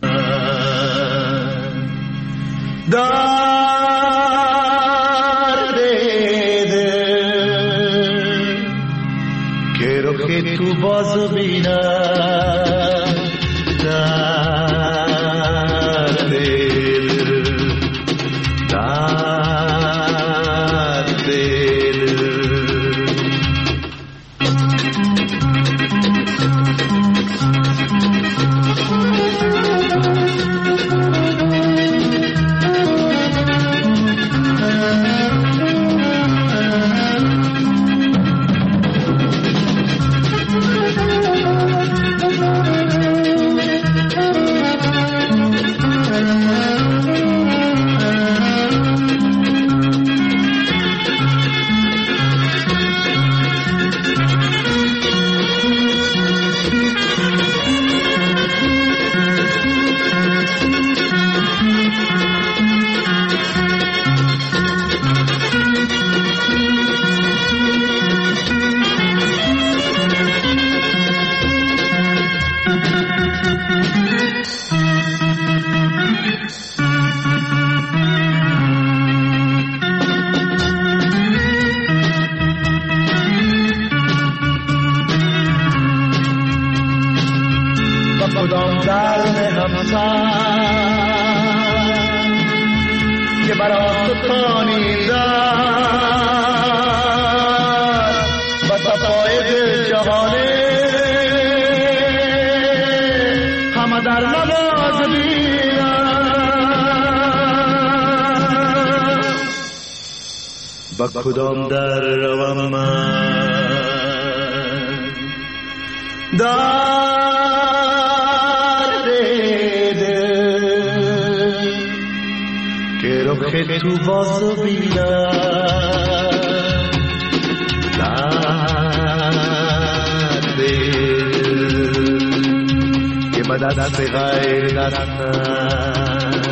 که تو بازو بینم در دل کدام درد همسر که برا تو تانیدن و صفای دل جهانه همه در نماز بینن با کدام در روم من درد دل که رخ تو باز بینم درد دل که به دست غیر نرسن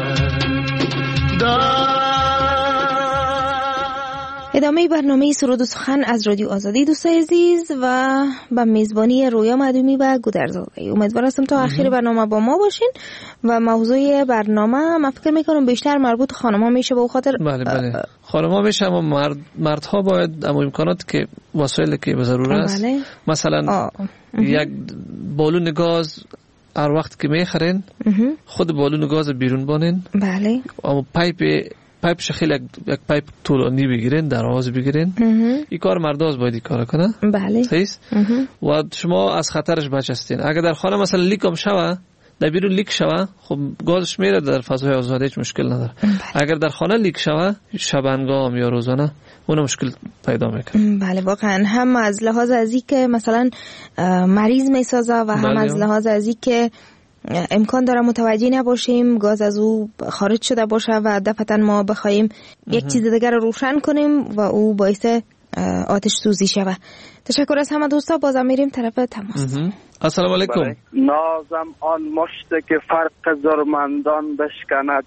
ادامه برنامه سرود و سخن از رادیو آزادی دوستای عزیز و با میزبانی رویا مدومی و گودرزاده. امیدوار هستم تا آخر برنامه با ما باشین و موضوع برنامه من فکر میکنم بیشتر مربوط خانم‌ها میشه به خاطر بله بله خانم‌ها میشه اما مرد مردها باید اما امکانات که وسایلی که به ضرور است بله. مثلا یک بالون گاز هر وقت که میخرین خود بالون گاز بیرون بانین بله اما پایپ پایپش خیلی یک پایپ طولانی بگیرین در آواز بگیرین این کار مرداز باید این کار کنه بله صحیح و شما از خطرش بچ هستین. اگر در خانه مثلا لیک هم شوه در بیرون لیک شوه خب گازش میره در فضای آزاد هیچ مشکل نداره بله. اگر در خانه لیک شوه شبانگاه یا روزانه اون مشکل پیدا میکنه بله واقعا هم از لحاظ ازی که مثلا مریض میسازه و هم بله. از لحاظ ازی که امکان داره متوجه نباشیم گاز از او خارج شده باشه و دفعتا ما بخوایم یک چیز دیگر رو روشن کنیم و او باعث آتش سوزی شود. تشکر از همه دوستا. بازم میریم طرف تماس. السلام علیکم. نازم آن مشت که فرق زرمندان بشکند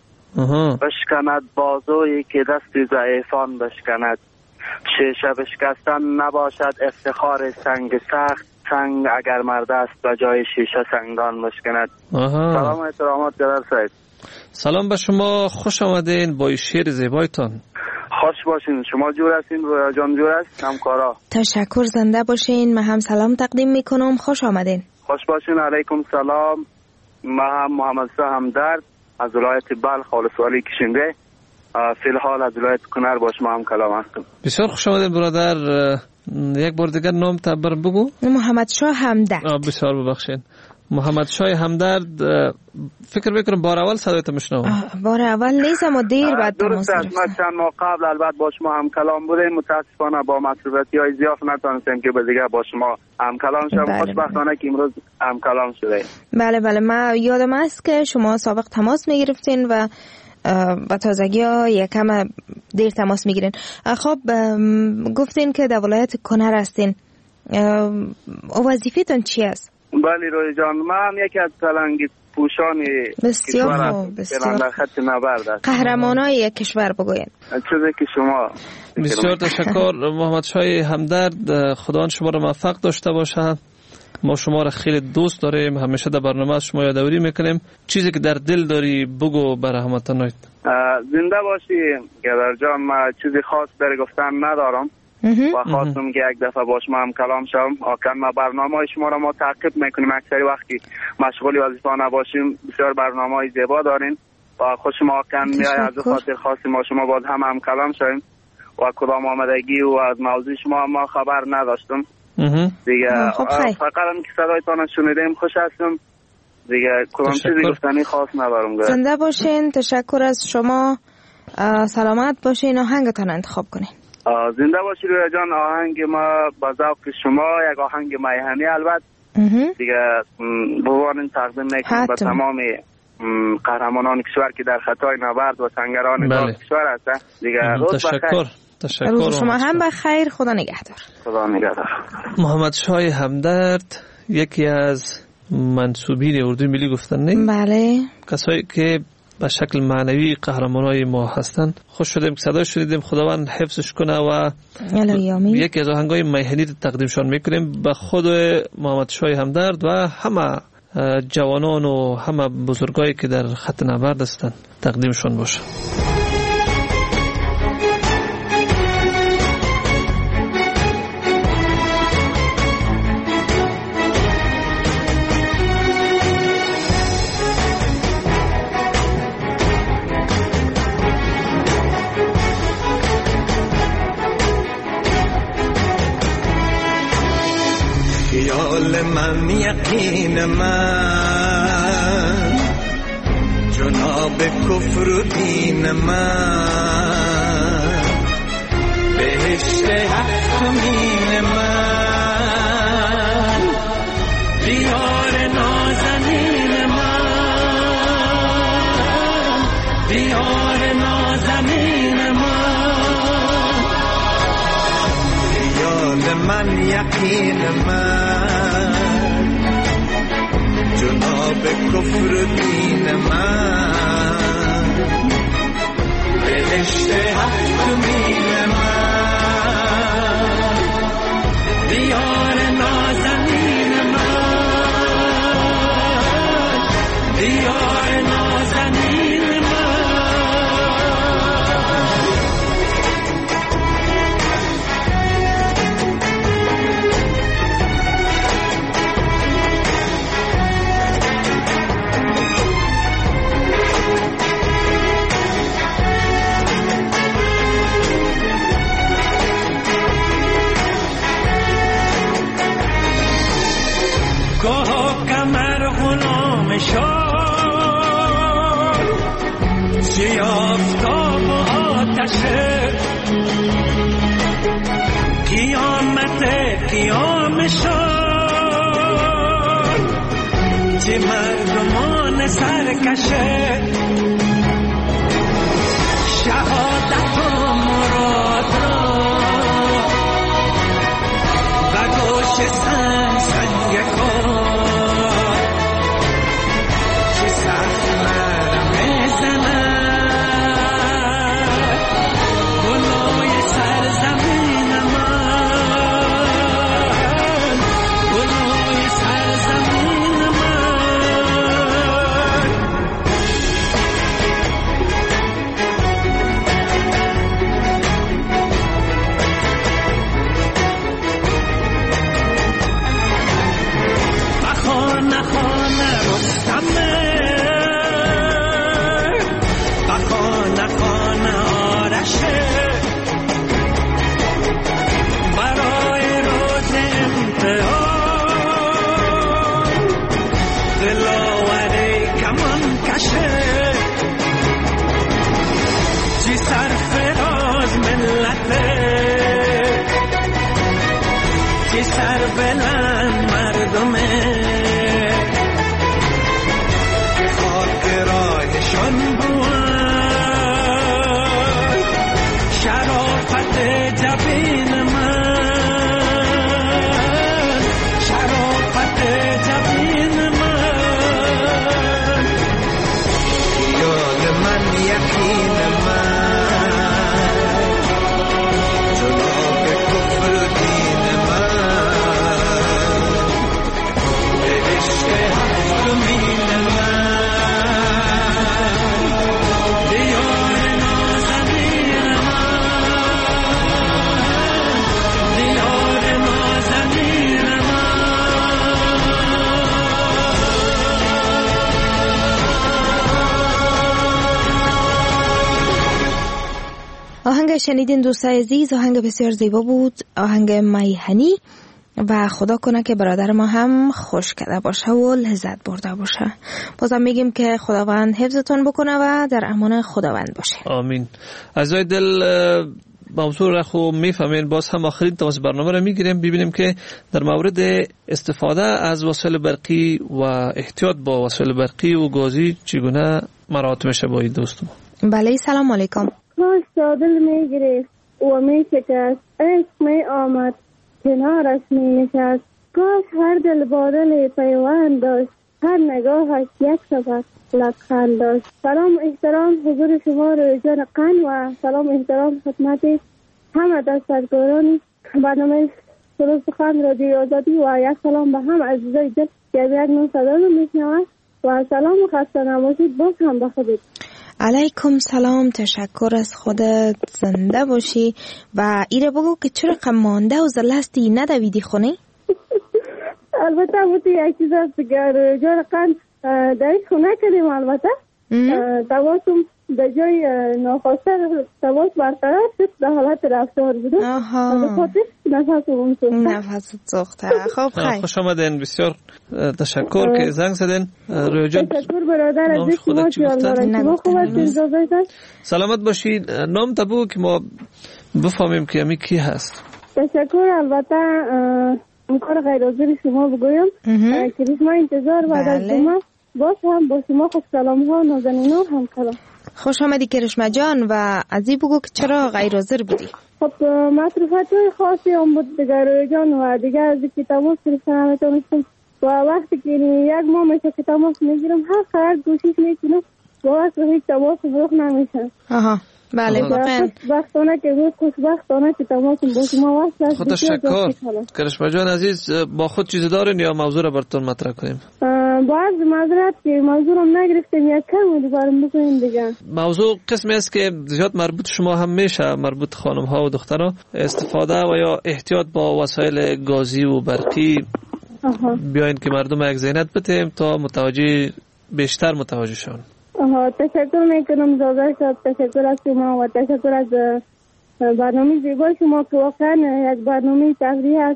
بشکند بازویی که دست ضعیفان بشکند شیشه بشکستن نباشد افتخار سنگ سخت سنگ اگر مرد است به جای شیشه سنگدان بشکند. سلام و احترامات جلال سید. سلام به شما، خوش آمدین با شعر زیبایتان. خوش باشین. شما جور هستین؟ رویا جان جور است؟ همکارا تشکر. زنده باشین. من هم سلام تقدیم میکنم. خوش آمدین. خوش باشین. علیکم سلام. من هم محمد صاحب همدرد از ولایت بلخ ولسوالی کشنده فی الحال از ولایت کنر با شما هم کلام هستم. بسیار خوش آمدین برادر. یک بار دیگر نام تبر بگو. محمد شاه همدرد. بسیار ببخشید. محمد شاه همدرد. فکر میکنم بار اول صدایت میشنوم. بار اول نیست اما دیر بعد درست است. ما چند ماه قبل البته با شما هم کلام بودیم. متاسفانه با مصروفیت‌های زیاد نتونستیم که به دیگه با شما هم کلام شدم. بله خوشبختانه که امروز هم کلام شده. بله بله من یادم است که شما سابق تماس میگرفتین و با تازگی ها یکم دیر تماس میگیرین. خب گفتین که در ولایت کنر هستین. وظیفه‌تون چی است؟ بله روی جان من یکی از پلنگی پوشان بسیار بسیار در خط نبرد است. قهرمانای یک کشور بگوین. چیزی که شما بسیار تشکر محمد شاه همدرد. خدا شما را موفق داشته باشه. ما شما را خیلی دوست داریم. همیشه در برنامه شما یادآوری میکنیم. چیزی که در دل داری بگو بر هموطنان. زنده باشی گدر جان. من چیزی خاص در گفتن ندارم و خواستم که یک دفعه با شما هم کلام شوم. آکن ما برنامه شما را ما تعقیب میکنیم. اکثری وقتی مشغولی وظیفه نباشیم بسیار برنامه های زیبا دارین و خوش ما آکن میای از خاطر خاصی ما شما باید هم هم کلام شویم و کدام آمدگی و از موضوع شما ما خبر نداشتم دیگه. فقط هم که صدایتان شنیدیم خوش هستم دیگه. کدام چیزی گفتنی خاص ندارم. زنده باشین. تشکر از شما. سلامت باشین. آهنگتان انتخاب کنین. زنده باشی رویا جان. آهنگ ما با ذوق شما یک آهنگ میهنی البته دیگه بوانین تقدیم میکنم به تمام قهرمانان کشور که در خطای نبرد و سنگران بله. کشور هستن دیگه. روز تشکر. تشکر. روز شما هم بخیر. خدا نگهدار. خدا نگهدار. محمد شاه همدرد یکی از منسوبین اردوی ملی گفتن نه؟ بله. کسایی که به شکل معنوی قهرمانای ما هستند. خوش شدیم که صدا شدیم. خداوند حفظش کنه و یکی از آهنگای میهنی تقدیمشان میکنیم به خود محمد شاه همدرد و همه جوانان و همه بزرگایی که در خط نبرد هستند تقدیمشان باشه. من یقین من جناب کفر و دین من بهشت هفتمین من دیار نازنین من دیار نازنین من ریال من یقین من جناب کفر و دین من بهشت هفتمین من دیار نازنین من دیار نازنین من گاه کمر غلام شد سیافتاب و آتشه قیامت قیام شد چه مردمان سرکشه شهادت و مراد را و گوش سنگ سنگ کن چه سخت مرم زند گلوی سرزمین من گلوی سرزمین خانه خانه رستمه و خانه خانه آرشه برای روز امتحان دلاور کمان کشه چی سرفراز ملته چی سربلند مردمه راهشان بود شرافت جبین من شرافت جبین من خیال من یقین من جناب کفر دین من بهشت هفتمین من آهنگ شنیدین دوستای عزیز، آهنگ بسیار زیبا بود، آهنگ میهنی و خدا کنه که برادر ما هم خوش کرده باشه و لذت برده باشه. بازم میگیم که خداوند حفظتون بکنه و در امان خداوند باشه. آمین. عزیزای دل موضوع را خو میفهمین. باز هم آخرین تماس برنامه را میگیریم ببینیم که در مورد استفاده از وسایل برقی و احتیاط با وسایل برقی و گازی چگونه مراتب میشه با این دوستم. بله سلام علیکم. کاش دادل می گرفت و می شکست، عشق می آمد کنارش می نشست. کاش هر دل بادل پیوند داشت، هر نگاهش یک سبب لبخند داشت. سلام احترام حضور شما رو جان قن و سلام احترام خدمت همه دستگاران برنامه سروز سخن رادیو آزادی و یک سلام به هم عزیزای دل که یک نون صدا رو میشنوند و سلام و خسته نباشید. باز هم به خودت. علیکم سلام، تشکر از خودت، زنده باشی. و ایره بگو که چرا قمانده و زلستی ندویدی خونه؟ البته بودی یک چیز هست که جار قند درش خونه کردیم. البته دواتم در جای ناخواسته تماس برقرار شد، در حالت رفتار بودم. آها. خاطر نفس اون سوخته. نفس سوخته. خب خیلی. خوش آمدین، بسیار تشکر که زنگ زدین. رویا جان. تشکر برادر از شما که شما خوب هستین. سلامت باشید. نام تبو که ما بفهمیم که امی کی هست. تشکر. البته این کار غیر حاضر شما بگویم که شما انتظار بعد از شما باز هم با شما خوب سلام ها نازنین و هم کلام. خوش آمدی کرشمه جان و از این بگو که چرا غیر حاضر بودی؟ خب مصروفات های خاصی هم بود دیگر روی جان و دیگر از که تماس گرفتن همه تونستم و وقتی که یک ماه میشه که تماس میگیرم هر قرار کوشش میکنم و وقت هیچ تماس بروخ نمیشن. آها بله واقعا خوشبختانه که بود خوشبختانه که تماس با شما وصل. خود تشکر. کرشمه جان عزیز، با خود چیزی دارین یا موضوع را براتون مطرح کنیم؟ باز معذرت که موضوع رو نگرفتیم، یک کم بود برام بکنیم دیگه. موضوع قسمی است که زیاد مربوط شما هم میشه، مربوط خانم ها و دخترها، استفاده و یا احتیاط با وسایل گازی و برقی. آها. بیاین که مردم یک ذهنیت بدیم تا متوجه بیشتر متوجه شون. آها، تشکر میکنم زاده شد. تشکر از شما و تشکر از برنامه زیبای شما که واقعا یک برنامه تفریح است.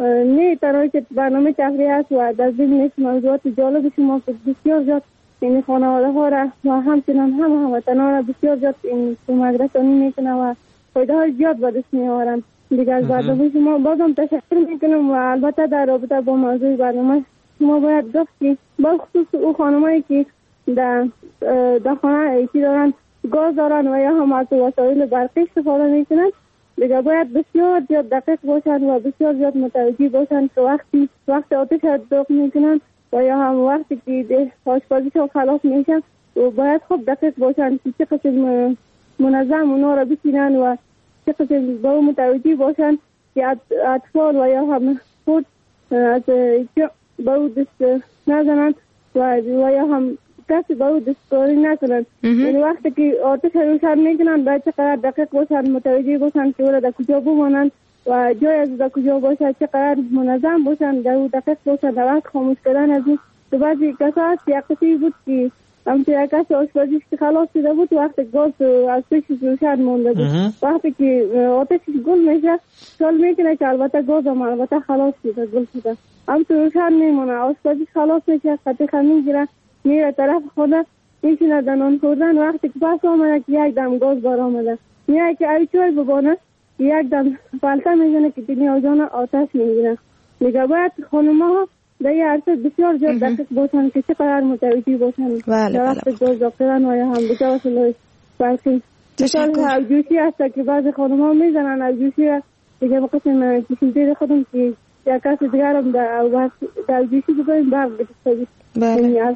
نه تنها که برنامه تفریح است و در ضمن موضوعات جالب شما که بسیار زیاد این خانواده ها را و همچنان هم هموطنان را بسیار زیاد این کمک رسانی میکنه و فایده های زیاد به دست میآورند. دیگر از برنامه شما بازم تشکر میکنم و البته در رابطه با موضوع برنامه شما باید گفت که با خصوص او خانمایی که در در خانه ایتی دارن گاز دارن و یا هم از وسایل برقی استفاده میکنن، دیگه باید بسیار زیاد دقیق باشن و بسیار زیاد متوجه باشن که وقتی وقت آتش داغ میکنن و یا هم وقتی که آشپزیشون خلاص میشن و باید خوب دقیق باشن که چه قسم منظم اونا را بچینن و چه قسم با او متوجه باشن که اطفال و یا هم خود از با او دست نزنن و یا هم کسی با او دستکاری نکنن. یعنی وقتی که آتش روشن میکنن باید چقدر دقیق باشن، متوجه باشن که او را در کجا بمانن و جای از در کجا باشن، چقدر منظم باشن، در او دقیق باشن. در وقت خاموش کردن از این تو بعضی کسا هست یک کسی بود که همچه یک کسی آشپزیش که خلاص شده بود وقتی گاز از پیشش روشن مونده بود. وقتی که آتشش گل میشه سال میکنه که البته گاز هم البته خلاص شده گل شده همچه روشن میمونه. آشپزیش خلاص میشه قطعه میگیره میره طرف خدا میشینه دنان خوردن. وقتی که پس آمده که یک دم گاز بار آمده میره که ای چای ببانه یک دم پلته میزنه که دنیا جان آتش میگیره. میگه باید خانم ها در یه عرصه بسیار زیاد دقیق باشن که چقدر متوجه باشن در وقت گاز داخترن و یا هم بجا وصلای برقی. مثال اوجوشی هسته که بعض خانم ها میزنن اوجوشی دیگه بقسم کشیده خودم که یک کسی دیگر هم در اوجوشی بگویم برق بگستوید. بله.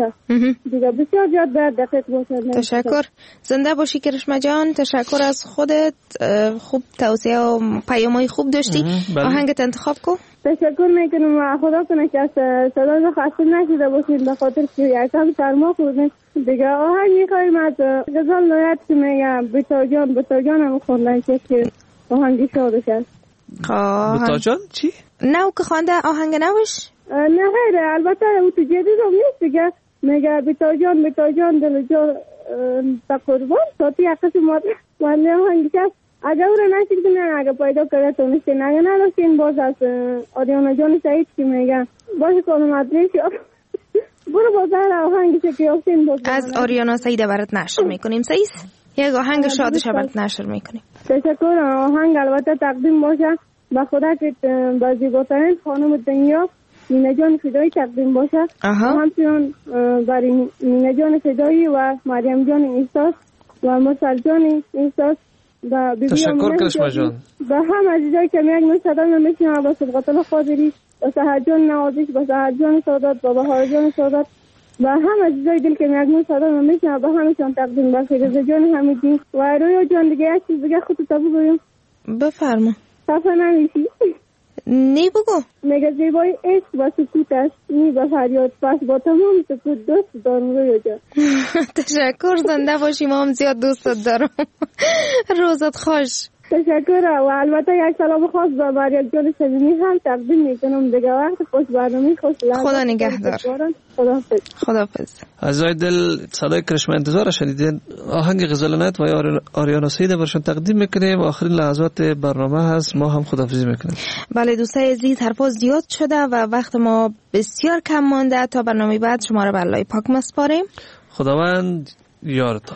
دیگه بسیار زیاد باید دقیق باشن. تشکر. زنده باشی کرشمه جان. تشکر از خودت. خوب توصیه و پیامای خوب داشتی. آهنگت انتخاب کن. تشکر میکنم و خدا کنه که از صدا خسته نشده باشید به خاطر که یکم سرما خوردیم. دیگه آهنگ میخواییم از غزال نایت که میگه بتا جان بتا جان هم خوندن که آهنگی شادش است. بتا جان چی؟ نو که خونده آهنگ نوش؟ نه خیره البته او تو جدید هم نیست دیگه. میگه بتا جان بتا جان دل جو تا قربان ساتی اقصی مادر مادر آهنگی است. اگر او را نشید کنن اگر پیدا کرده تو نشتین اگر نداشتین باز از آریانا جان سعید که میگه باشه کنم ادریسی برو بازار آهنگی که یافتین باز از آریانا سعید برات نشر میکنیم. سعید یک آهنگ شادش برات نشر میکنیم. تشکر. آهنگ البته تقدیم باشه با خدا که با زیباترین خانم دنیا مینه جان فدایی تقدیم باشه. همچنان برای مینه جان فدایی و مریم جان احساس و مرسل جان احساس و بیبی تشکر کرشمه جان. و هم عزیزایی که میگ نوش صدا میشنم با صدقات الله خاطری و سحر جان نوازش و سحر جان سعادت و بهار جان سعادت و هم عزیزای دل که میگ نوش صدا میشنم با همشون تقدیم با فیروزه جان حمیدی و رویا جان. دیگه یک چیز دیگه خودت بگویم. بفرما. صفحه نمیشی؟ نی بگو. میگه زیبای عشق و سکوت است نی با فریاد پس با تمام سکوت دوست دارم رویا جان. تشکر. زنده باشی. ما هم زیاد دوستت دارم. روزت خوش. تشکر و البته یک سلام خاص به مریم جان صمیمی هم تقدیم میکنم. دیگه وقت خوش برنامه خوش لحظه. خدا نگهدار. خداحافظ. خداحافظ. عزیزای دل صدای کرشمه انتظار شنیدین. آهنگ غزلانت و آریانا سیده برشون تقدیم میکنیم. آخرین لحظات برنامه هست، ما هم خداحافظی میکنیم. بله دوستای عزیز، حرفا زیاد شده و وقت ما بسیار کم مانده. تا برنامه بعد شما را به الله پاک مسپاریم. خداوند یارتان.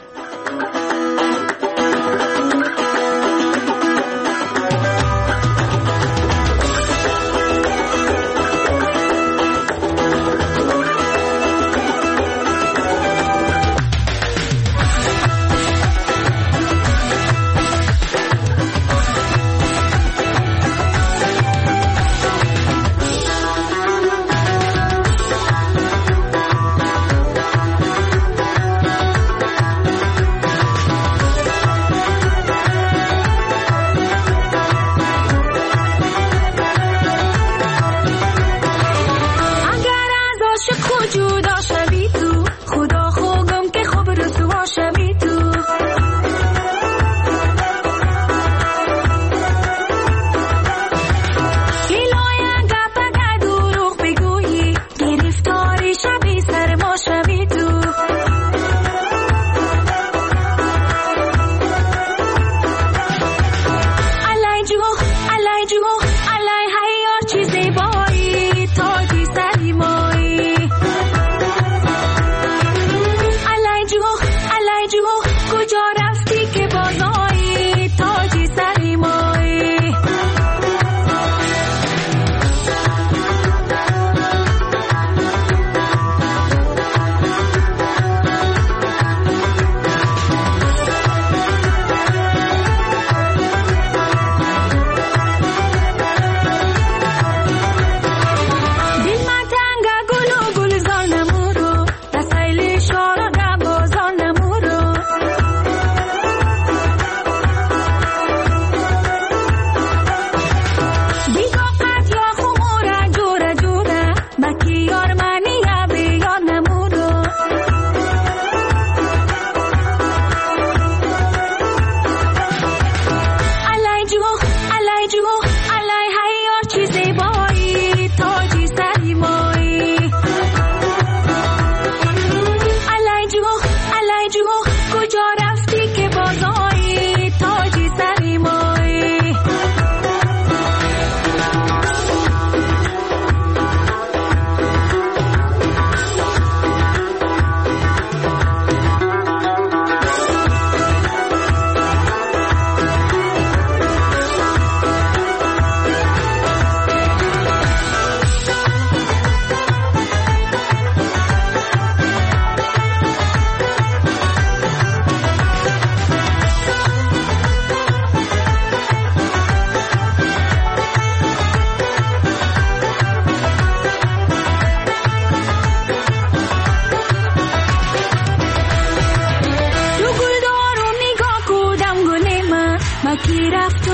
کی رفت